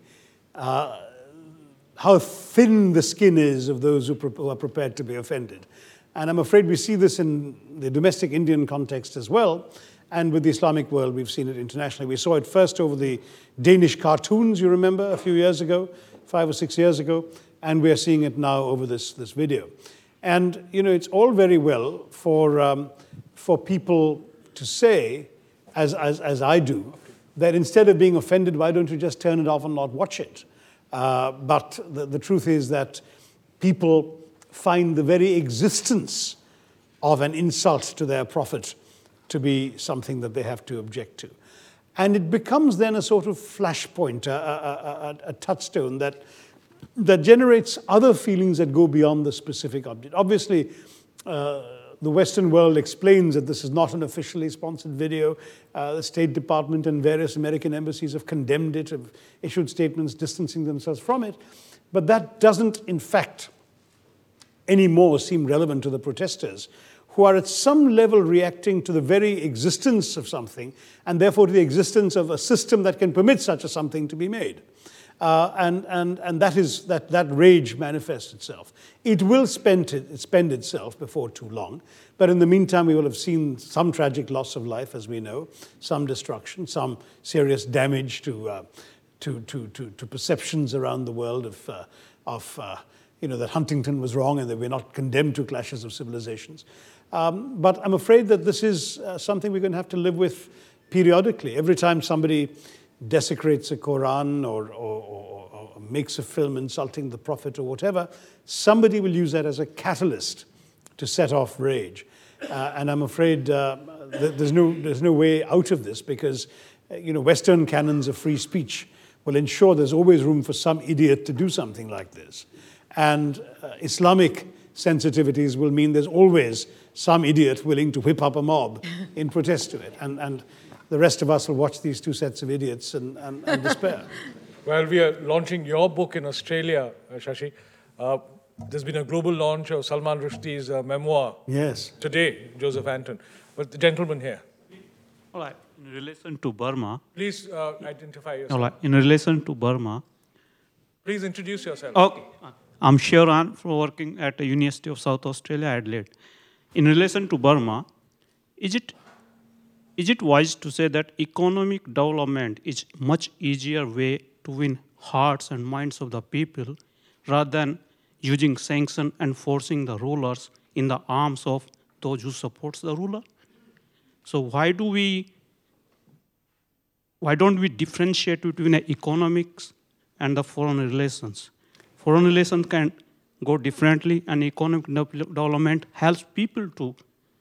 how thin the skin is of those who are prepared to be offended. And I'm afraid we see this in the domestic Indian context as well, and with the Islamic world, we've seen it internationally. We saw it first over the Danish cartoons, you remember, a few years ago, 5 or 6 years ago, and we're seeing it now over this video. And, you know, it's all very well for people to say, as I do, that instead of being offended, why don't you just turn it off and not watch it? But the truth is that people find the very existence of an insult to their prophet to be something that they have to object to. And it becomes then a sort of flashpoint, a touchstone that generates other feelings that go beyond the specific object. Obviously, the the Western world explains that this is not an officially sponsored video. The State Department and various American embassies have condemned it, have issued statements distancing themselves from it. But that doesn't, in fact, anymore seem relevant to the protesters, who are at some level reacting to the very existence of something, and therefore to the existence of a system that can permit such a something to be made. And that rage manifests itself. It will spend itself before too long, but in the meantime we will have seen some tragic loss of life, as we know, some destruction, some serious damage to perceptions around the world of that Huntington was wrong and that we're not condemned to clashes of civilizations. But I'm afraid that this is something we're going to have to live with periodically. Every time somebody desecrates a Quran or makes a film insulting the Prophet or whatever, somebody will use that as a catalyst to set off rage. And I'm afraid there's no way out of this, because Western canons of free speech will ensure there's always room for some idiot to do something like this. And Islamic sensitivities will mean there's always some idiot willing to whip up a mob in protest to it. And the rest of us will watch these two sets of idiots and despair. Well, we are launching your book in Australia, Shashi. There's been a global launch of Salman Rushdie's memoir. Yes. Today, Joseph Anton. But the gentleman here. All right. In relation to Burma. Please identify yourself. All right. In relation to Burma. Please introduce yourself. Okay. I'm Sharan, working at the University of South Australia, Adelaide. In relation to Burma, is it wise to say that economic development is much easier way to win hearts and minds of the people rather than using sanction and forcing the rulers in the arms of those who supports the ruler? So why don't we differentiate between the economics and the foreign relations? Foreign relations can go differently, and economic development helps people to.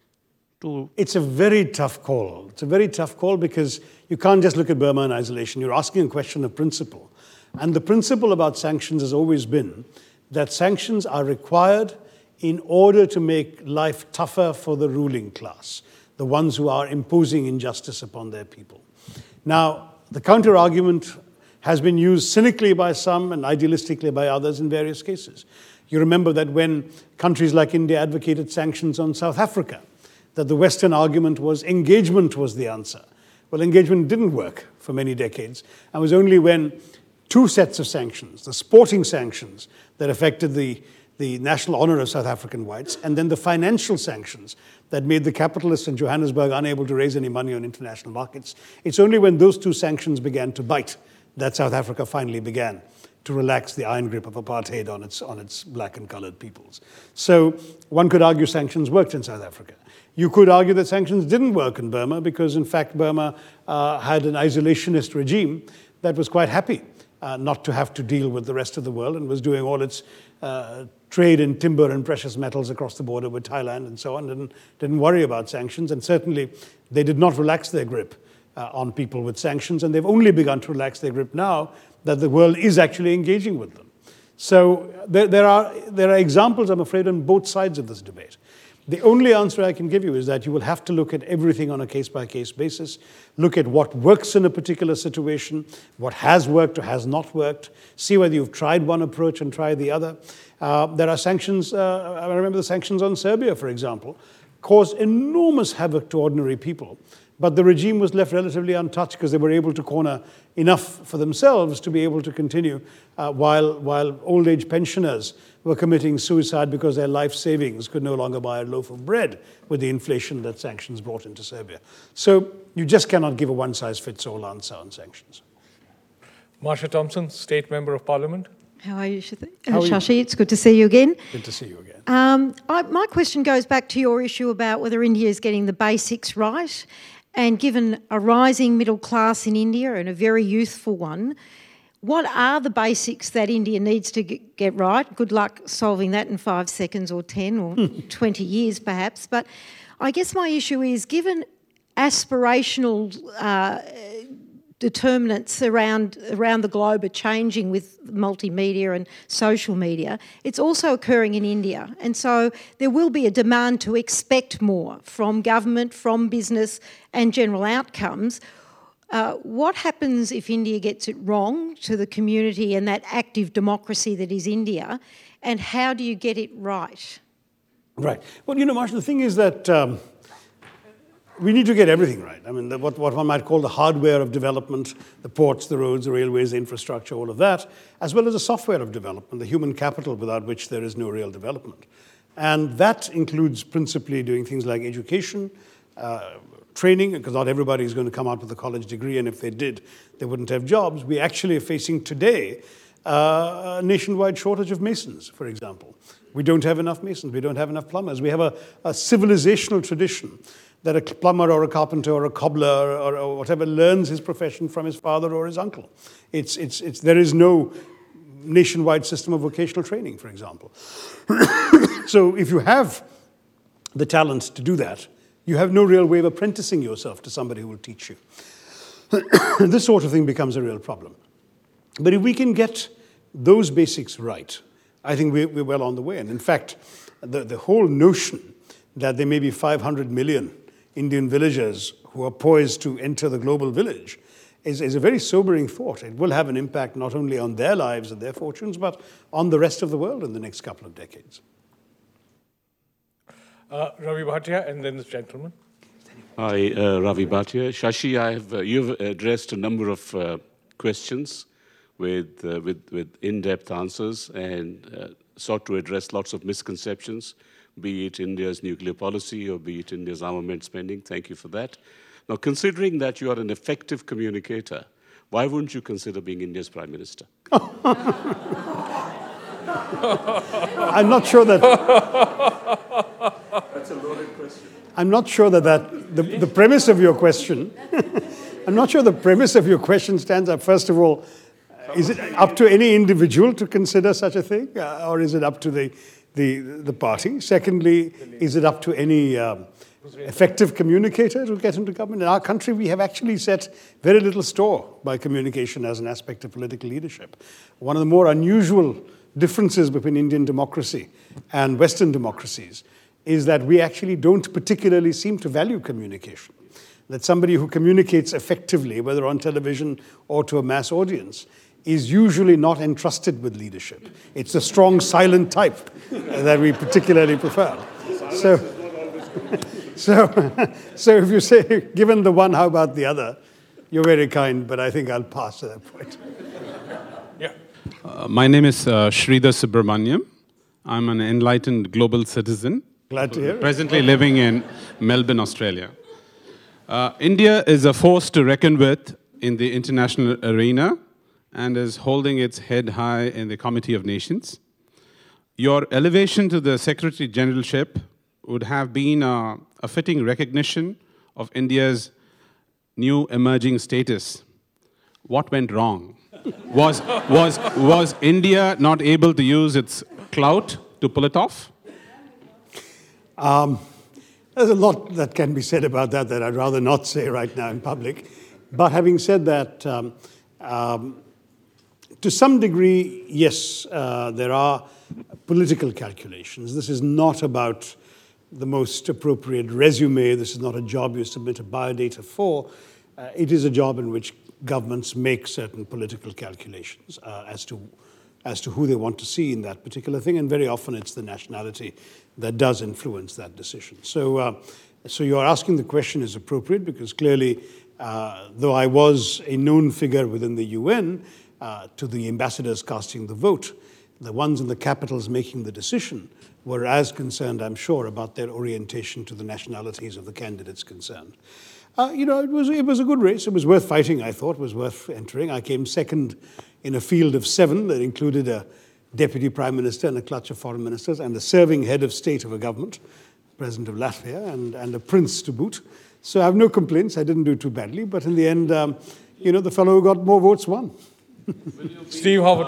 It's a very tough call. It's a very tough call because you can't just look at Burma in isolation. You're asking a question of principle. And the principle about sanctions has always been that sanctions are required in order to make life tougher for the ruling class, the ones who are imposing injustice upon their people. Now, the counter-argument has been used cynically by some and idealistically by others in various cases. You remember that when countries like India advocated sanctions on South Africa, that the Western argument was engagement was the answer. Well, engagement didn't work for many decades, and it was only when two sets of sanctions, the sporting sanctions that affected the national honor of South African whites, and then the financial sanctions that made the capitalists in Johannesburg unable to raise any money on international markets. It's only when those two sanctions began to bite that South Africa finally began to relax the iron grip of apartheid on its black and colored peoples. So one could argue sanctions worked in South Africa. You could argue that sanctions didn't work in Burma because, in fact, Burma had an isolationist regime that was quite happy not to have to deal with the rest of the world and was doing all its trade in timber and precious metals across the border with Thailand and so on, and didn't worry about sanctions. And certainly they did not relax their grip on people with sanctions, and they've only begun to relax their grip now that the world is actually engaging with them. So there are examples, I'm afraid, on both sides of this debate. The only answer I can give you is that you will have to look at everything on a case-by-case basis, look at what works in a particular situation, what has worked or has not worked, see whether you've tried one approach and tried the other. There are sanctions, I remember the sanctions on Serbia, for example, caused enormous havoc to ordinary people. But the regime was left relatively untouched because they were able to corner enough for themselves to be able to continue while old age pensioners were committing suicide because their life savings could no longer buy a loaf of bread with the inflation that sanctions brought into Serbia. So you just cannot give a one-size-fits-all answer on sanctions. Marsha Thompson, State Member of Parliament. How are you, Shashi? It's good to see you again. Good to see you again. My question goes back to your issue about whether India is getting the basics right. And given a rising middle class in India and a very youthful one, what are the basics that India needs to get right? Good luck solving that in 5 seconds or 10 or 20 years perhaps. But I guess my issue is, given aspirational determinants around the globe are changing with multimedia and social media, it's also occurring in India. And so there will be a demand to expect more from government, from business and general outcomes. What happens if India gets it wrong to the community and that active democracy that is India, and how do you get it right? Right. Well, Marsha, the thing is that we need to get everything right. I mean, what one might call the hardware of development, the ports, the roads, the railways, the infrastructure, all of that, as well as the software of development, the human capital without which there is no real development. And that includes principally doing things like education, training, because not everybody is going to come out with a college degree, and if they did, they wouldn't have jobs. We actually are facing today a nationwide shortage of masons, for example. We don't have enough masons. We don't have enough plumbers. We have a civilizational tradition that a plumber or a carpenter or a cobbler or whatever learns his profession from his father or his uncle. There is no nationwide system of vocational training, for example. So if you have the talent to do that, you have no real way of apprenticing yourself to somebody who will teach you. This sort of thing becomes a real problem. But if we can get those basics right, I think we're well on the way. And in fact, the whole notion that there may be 500 million Indian villagers who are poised to enter the global village is a very sobering thought. It will have an impact not only on their lives and their fortunes, but on the rest of the world in the next couple of decades. Ravi Bhatia, and then this gentleman. Hi, Ravi Bhatia. Shashi, you've addressed a number of questions with in-depth answers and sought to address lots of misconceptions, be it India's nuclear policy or be it India's armament spending. Thank you for that. Now, considering that you are an effective communicator, why wouldn't you consider being India's Prime Minister? I'm not sure that... That's a loaded question. I'm not sure that the premise of your question... I'm not sure the premise of your question stands up. First of all, is it up to any individual to consider such a thing? Or is it up to the party? Secondly, is it up to any effective communicator to get into government? In our country, we have actually set very little store by communication as an aspect of political leadership. One of the more unusual differences between Indian democracy and Western democracies is that we actually don't particularly seem to value communication. That somebody who communicates effectively, whether on television or to a mass audience, is usually not entrusted with leadership. It's the strong, silent type that we particularly prefer. So if you say, given the one, how about the other? You're very kind, but I think I'll pass to that point. Yeah. My name is Sridhar Subramaniam. I'm an enlightened global citizen. Glad to hear it. Presently living in Melbourne, Australia. India is a force to reckon with in the international arena and is holding its head high in the Committee of Nations. Your elevation to the Secretary Generalship would have been a fitting recognition of India's new emerging status. What went wrong? Was India not able to use its clout to pull it off? There's a lot that can be said about that I'd rather not say right now in public. But having said that, to some degree, yes, there are political calculations. This is not about the most appropriate resume. This is not a job you submit a biodata for. It is a job in which governments make certain political calculations as to who they want to see in that particular thing, and very often it's the nationality that does influence that decision. So you're asking the question is appropriate because clearly, though I was a known figure within the UN, to the ambassadors casting the vote, the ones in the capitals making the decision were as concerned, I'm sure, about their orientation to the nationalities of the candidates concerned. It was a good race. It was worth fighting, I thought. It was worth entering. I came second in a field of 7 that included a deputy prime minister and a clutch of foreign ministers and a serving head of state of a government, president of Latvia, and a prince to boot. So I have no complaints. I didn't do too badly. But in the end, the fellow who got more votes won. Steve Howard.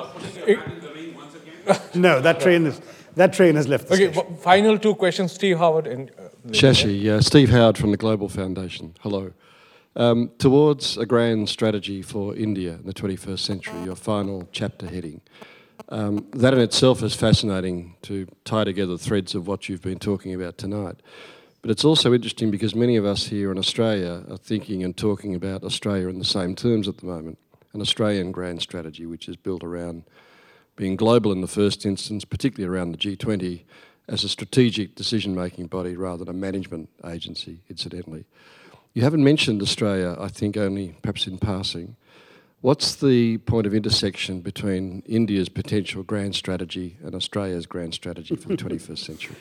No, that train has left the station. Final 2 questions. Steve Howard and... Shashi, Steve Howard from the Global Foundation. Hello. Towards a grand strategy for India in the 21st century, your final chapter heading. That in itself is fascinating to tie together threads of what you've been talking about tonight. But it's also interesting because many of us here in Australia are thinking and talking about Australia in the same terms at the moment. An Australian grand strategy which is built around being global in the first instance, particularly around the G20, as a strategic decision-making body rather than a management agency, incidentally. You haven't mentioned Australia, I think, only perhaps in passing. What's the point of intersection between India's potential grand strategy and Australia's grand strategy for the 21st century?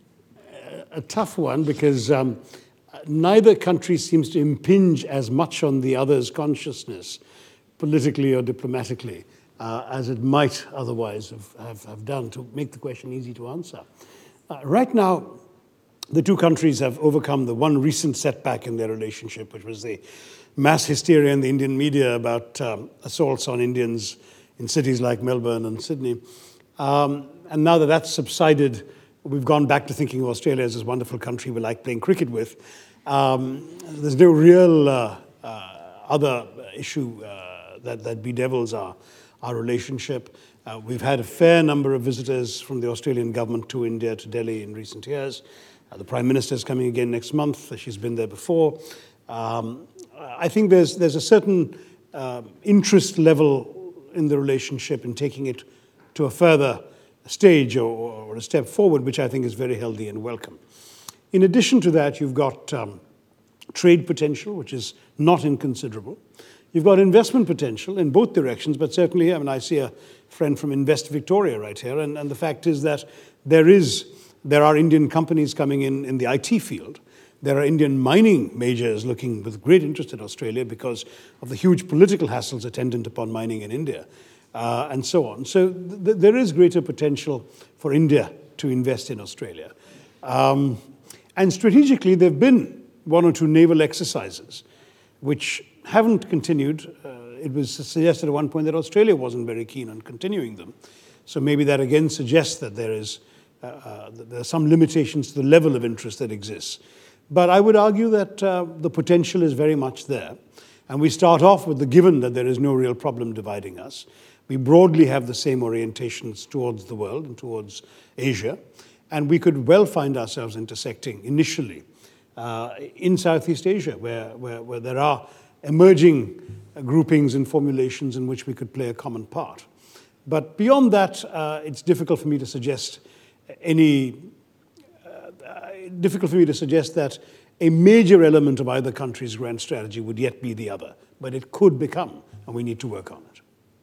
A tough one, because neither country seems to impinge as much on the other's consciousness, politically or diplomatically, as it might otherwise have done, to make the question easy to answer. Right now, the two countries have overcome the one recent setback in their relationship, which was the mass hysteria in the Indian media about assaults on Indians in cities like Melbourne and Sydney. And now that that's subsided, we've gone back to thinking of Australia as this wonderful country we like playing cricket with. There's no real other issue that bedevils our relationship. We've had a fair number of visitors from the Australian government to India, to Delhi in recent years. The Prime Minister is coming again next month. She's been there before. I think there's a certain interest level in the relationship in taking it to a further stage or a step forward, which I think is very healthy and welcome. In addition to that, you've got trade potential, which is not inconsiderable. You've got investment potential in both directions, but certainly, I mean, I see a friend from Invest Victoria right here, and the fact is that there are Indian companies coming in the IT field. There are Indian mining majors looking with great interest at Australia because of the huge political hassles attendant upon mining in India, and so on. So there is greater potential for India to invest in Australia. And strategically, there have been one or two naval exercises which haven't continued. It was suggested at one point that Australia wasn't very keen on continuing them. So maybe that again suggests that there are some limitations to the level of interest that exists. But I would argue that the potential is very much there. And we start off with the given that there is no real problem dividing us. We broadly have the same orientations towards the world and towards Asia. And we could well find ourselves intersecting initially in Southeast Asia, where there are emerging groupings and formulations in which we could play a common part. But beyond that, it's difficult for me to suggest that a major element of either country's grand strategy would yet be the other. But it could become, and we need to work on it.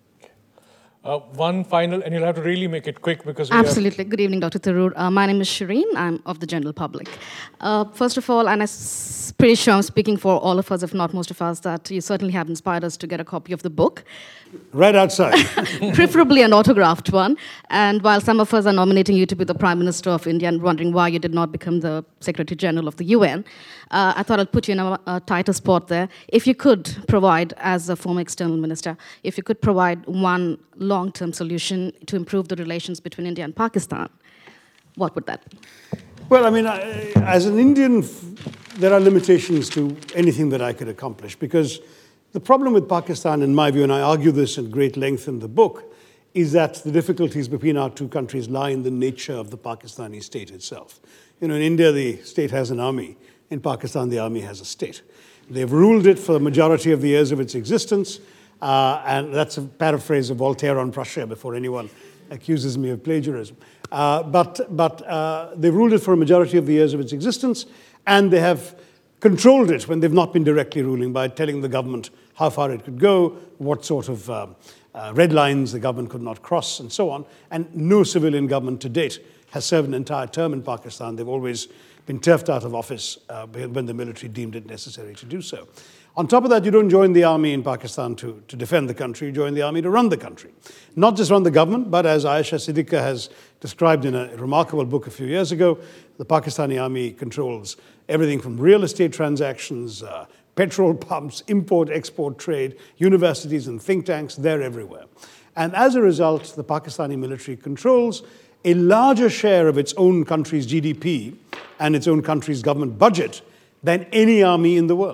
One final, and you'll have to really make it quick because Absolutely. Good evening, Dr. Tharoor. My name is Shireen. I'm of the general public. First of all, and I'm pretty sure I'm speaking for all of us, if not most of us, that you certainly have inspired us to get a copy of the book. Right outside. Preferably an autographed one. And while some of us are nominating you to be the Prime Minister of India and wondering why you did not become the Secretary General of the UN, I thought I'd put you in a tighter spot there. If you could provide, as a former external minister, if you could provide one long-term solution to improve the relations between India and Pakistan, what would that be? Well, I mean, as an Indian, there are limitations to anything that I could accomplish, because the problem with Pakistan, in my view, and I argue this at great length in the book, is that the difficulties between our two countries lie in the nature of the Pakistani state itself. You know, in India, the state has an army. In Pakistan, the army has a state. They've ruled it for the majority of the years of its existence, and that's a paraphrase of Voltaire on Prussia before anyone accuses me of plagiarism. But they've ruled it for a majority of the years of its existence, and they have controlled it when they've not been directly ruling by telling the government how far it could go, what sort of red lines the government could not cross, and so on. And no civilian government to date has served an entire term in Pakistan. They've always been turfed out of office when the military deemed it necessary to do so. On top of that, you don't join the army in Pakistan to defend the country. You join the army to run the country. Not just run the government, but as Ayesha Siddiqui has described in a remarkable book a few years ago, the Pakistani army controls everything from real estate transactions, petrol pumps, import-export trade, universities and think tanks. They're everywhere. And as a result, the Pakistani military controls a larger share of its own country's GDP and its own country's government budget than any army in the world.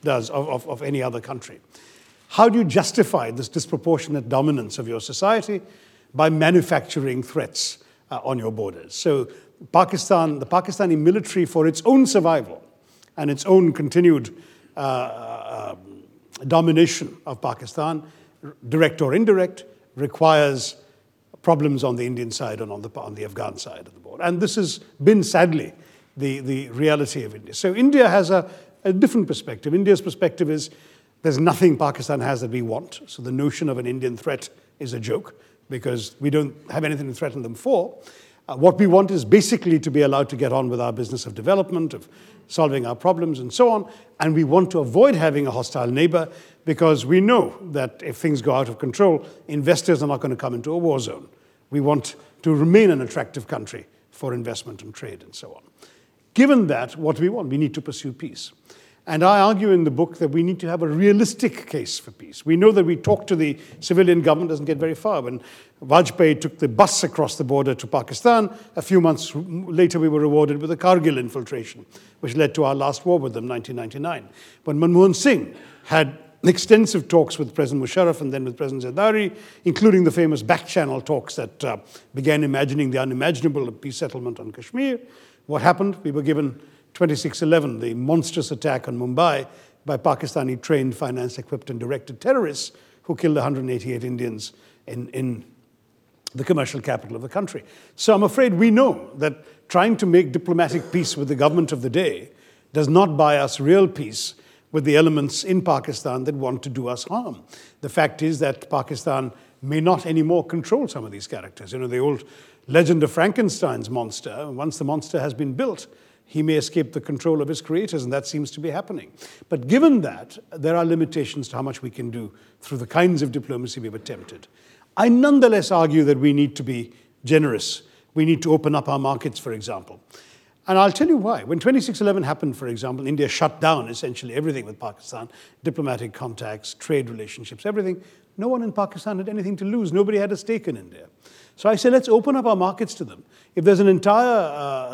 does of any other country. How do you justify this disproportionate dominance of your society? By manufacturing threats on your borders. So Pakistan, the Pakistani military, for its own survival and its own continued domination of Pakistan, direct or indirect, requires problems on the Indian side and on the Afghan side of the border. And this has been, sadly, the reality of India. So India has a different perspective. India's perspective is there's nothing Pakistan has that we want. So the notion of an Indian threat is a joke because we don't have anything to threaten them for. What we want is basically to be allowed to get on with our business of development, of solving our problems and so on. And we want to avoid having a hostile neighbor because we know that if things go out of control, investors are not going to come into a war zone. We want to remain an attractive country for investment and trade and so on. Given that, what do we want? We need to pursue peace. And I argue in the book that we need to have a realistic case for peace. We know that we talk to the civilian government doesn't get very far. When Vajpayee took the bus across the border to Pakistan, a few months later we were rewarded with the Kargil infiltration, which led to our last war with them, 1999. When Manmohan Singh had extensive talks with President Musharraf and then with President Zardari, including the famous back-channel talks that began imagining the unimaginable, a peace settlement on Kashmir, what happened? We were given 26/11, the monstrous attack on Mumbai by Pakistani trained, financed, equipped and directed terrorists who killed 188 Indians in the commercial capital of the country. So I'm afraid we know that trying to make diplomatic peace with the government of the day does not buy us real peace with the elements in Pakistan that want to do us harm. The fact is that Pakistan may not anymore control some of these characters. You know, the old legend of Frankenstein's monster, once the monster has been built, he may escape the control of his creators, and that seems to be happening. But given that, there are limitations to how much we can do through the kinds of diplomacy we've attempted. I nonetheless argue that we need to be generous. We need to open up our markets, for example. And I'll tell you why. When 26/11 happened, for example, India shut down essentially everything with Pakistan, diplomatic contacts, trade relationships, everything. No one in Pakistan had anything to lose. Nobody had a stake in India. So I say, let's open up our markets to them. If there's an entire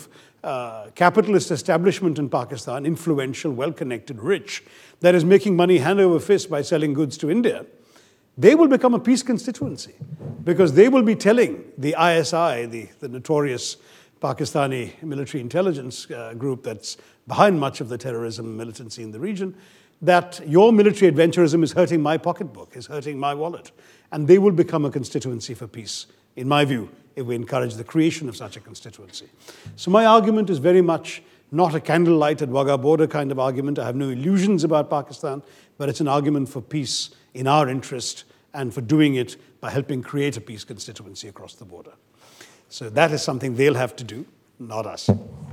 capitalist establishment in Pakistan, influential, well-connected, rich, that is making money hand over fist by selling goods to India, they will become a peace constituency because they will be telling the ISI, the notorious Pakistani military intelligence group that's behind much of the terrorism and militancy in the region, that your military adventurism is hurting my pocketbook, is hurting my wallet. And they will become a constituency for peace, in my view, if we encourage the creation of such a constituency. So my argument is very much not a candlelight at Wagah border kind of argument. I have no illusions about Pakistan, but it's an argument for peace in our interest and for doing it by helping create a peace constituency across the border. So that is something they'll have to do, not us.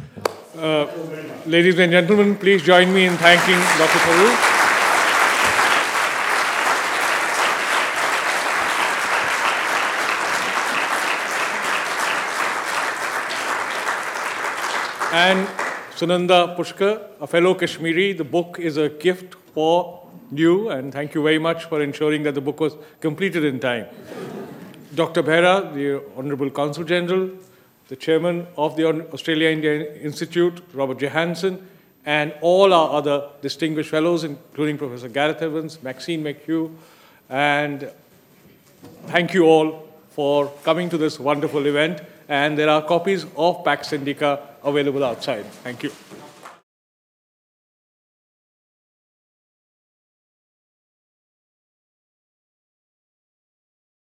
Ladies and gentlemen, please join me in thanking Dr. Tharoor. And Sunanda Pushkar, a fellow Kashmiri. The book is a gift for you, and thank you very much for ensuring that the book was completed in time. Dr. Behra, the Honorable Consul General, the Chairman of the Australia-India Institute, Robert Johanson, and all our other distinguished fellows, including Professor Gareth Evans, Maxine McHugh, and thank you all for coming to this wonderful event. And there are copies of Pax Indica available outside. Thank you.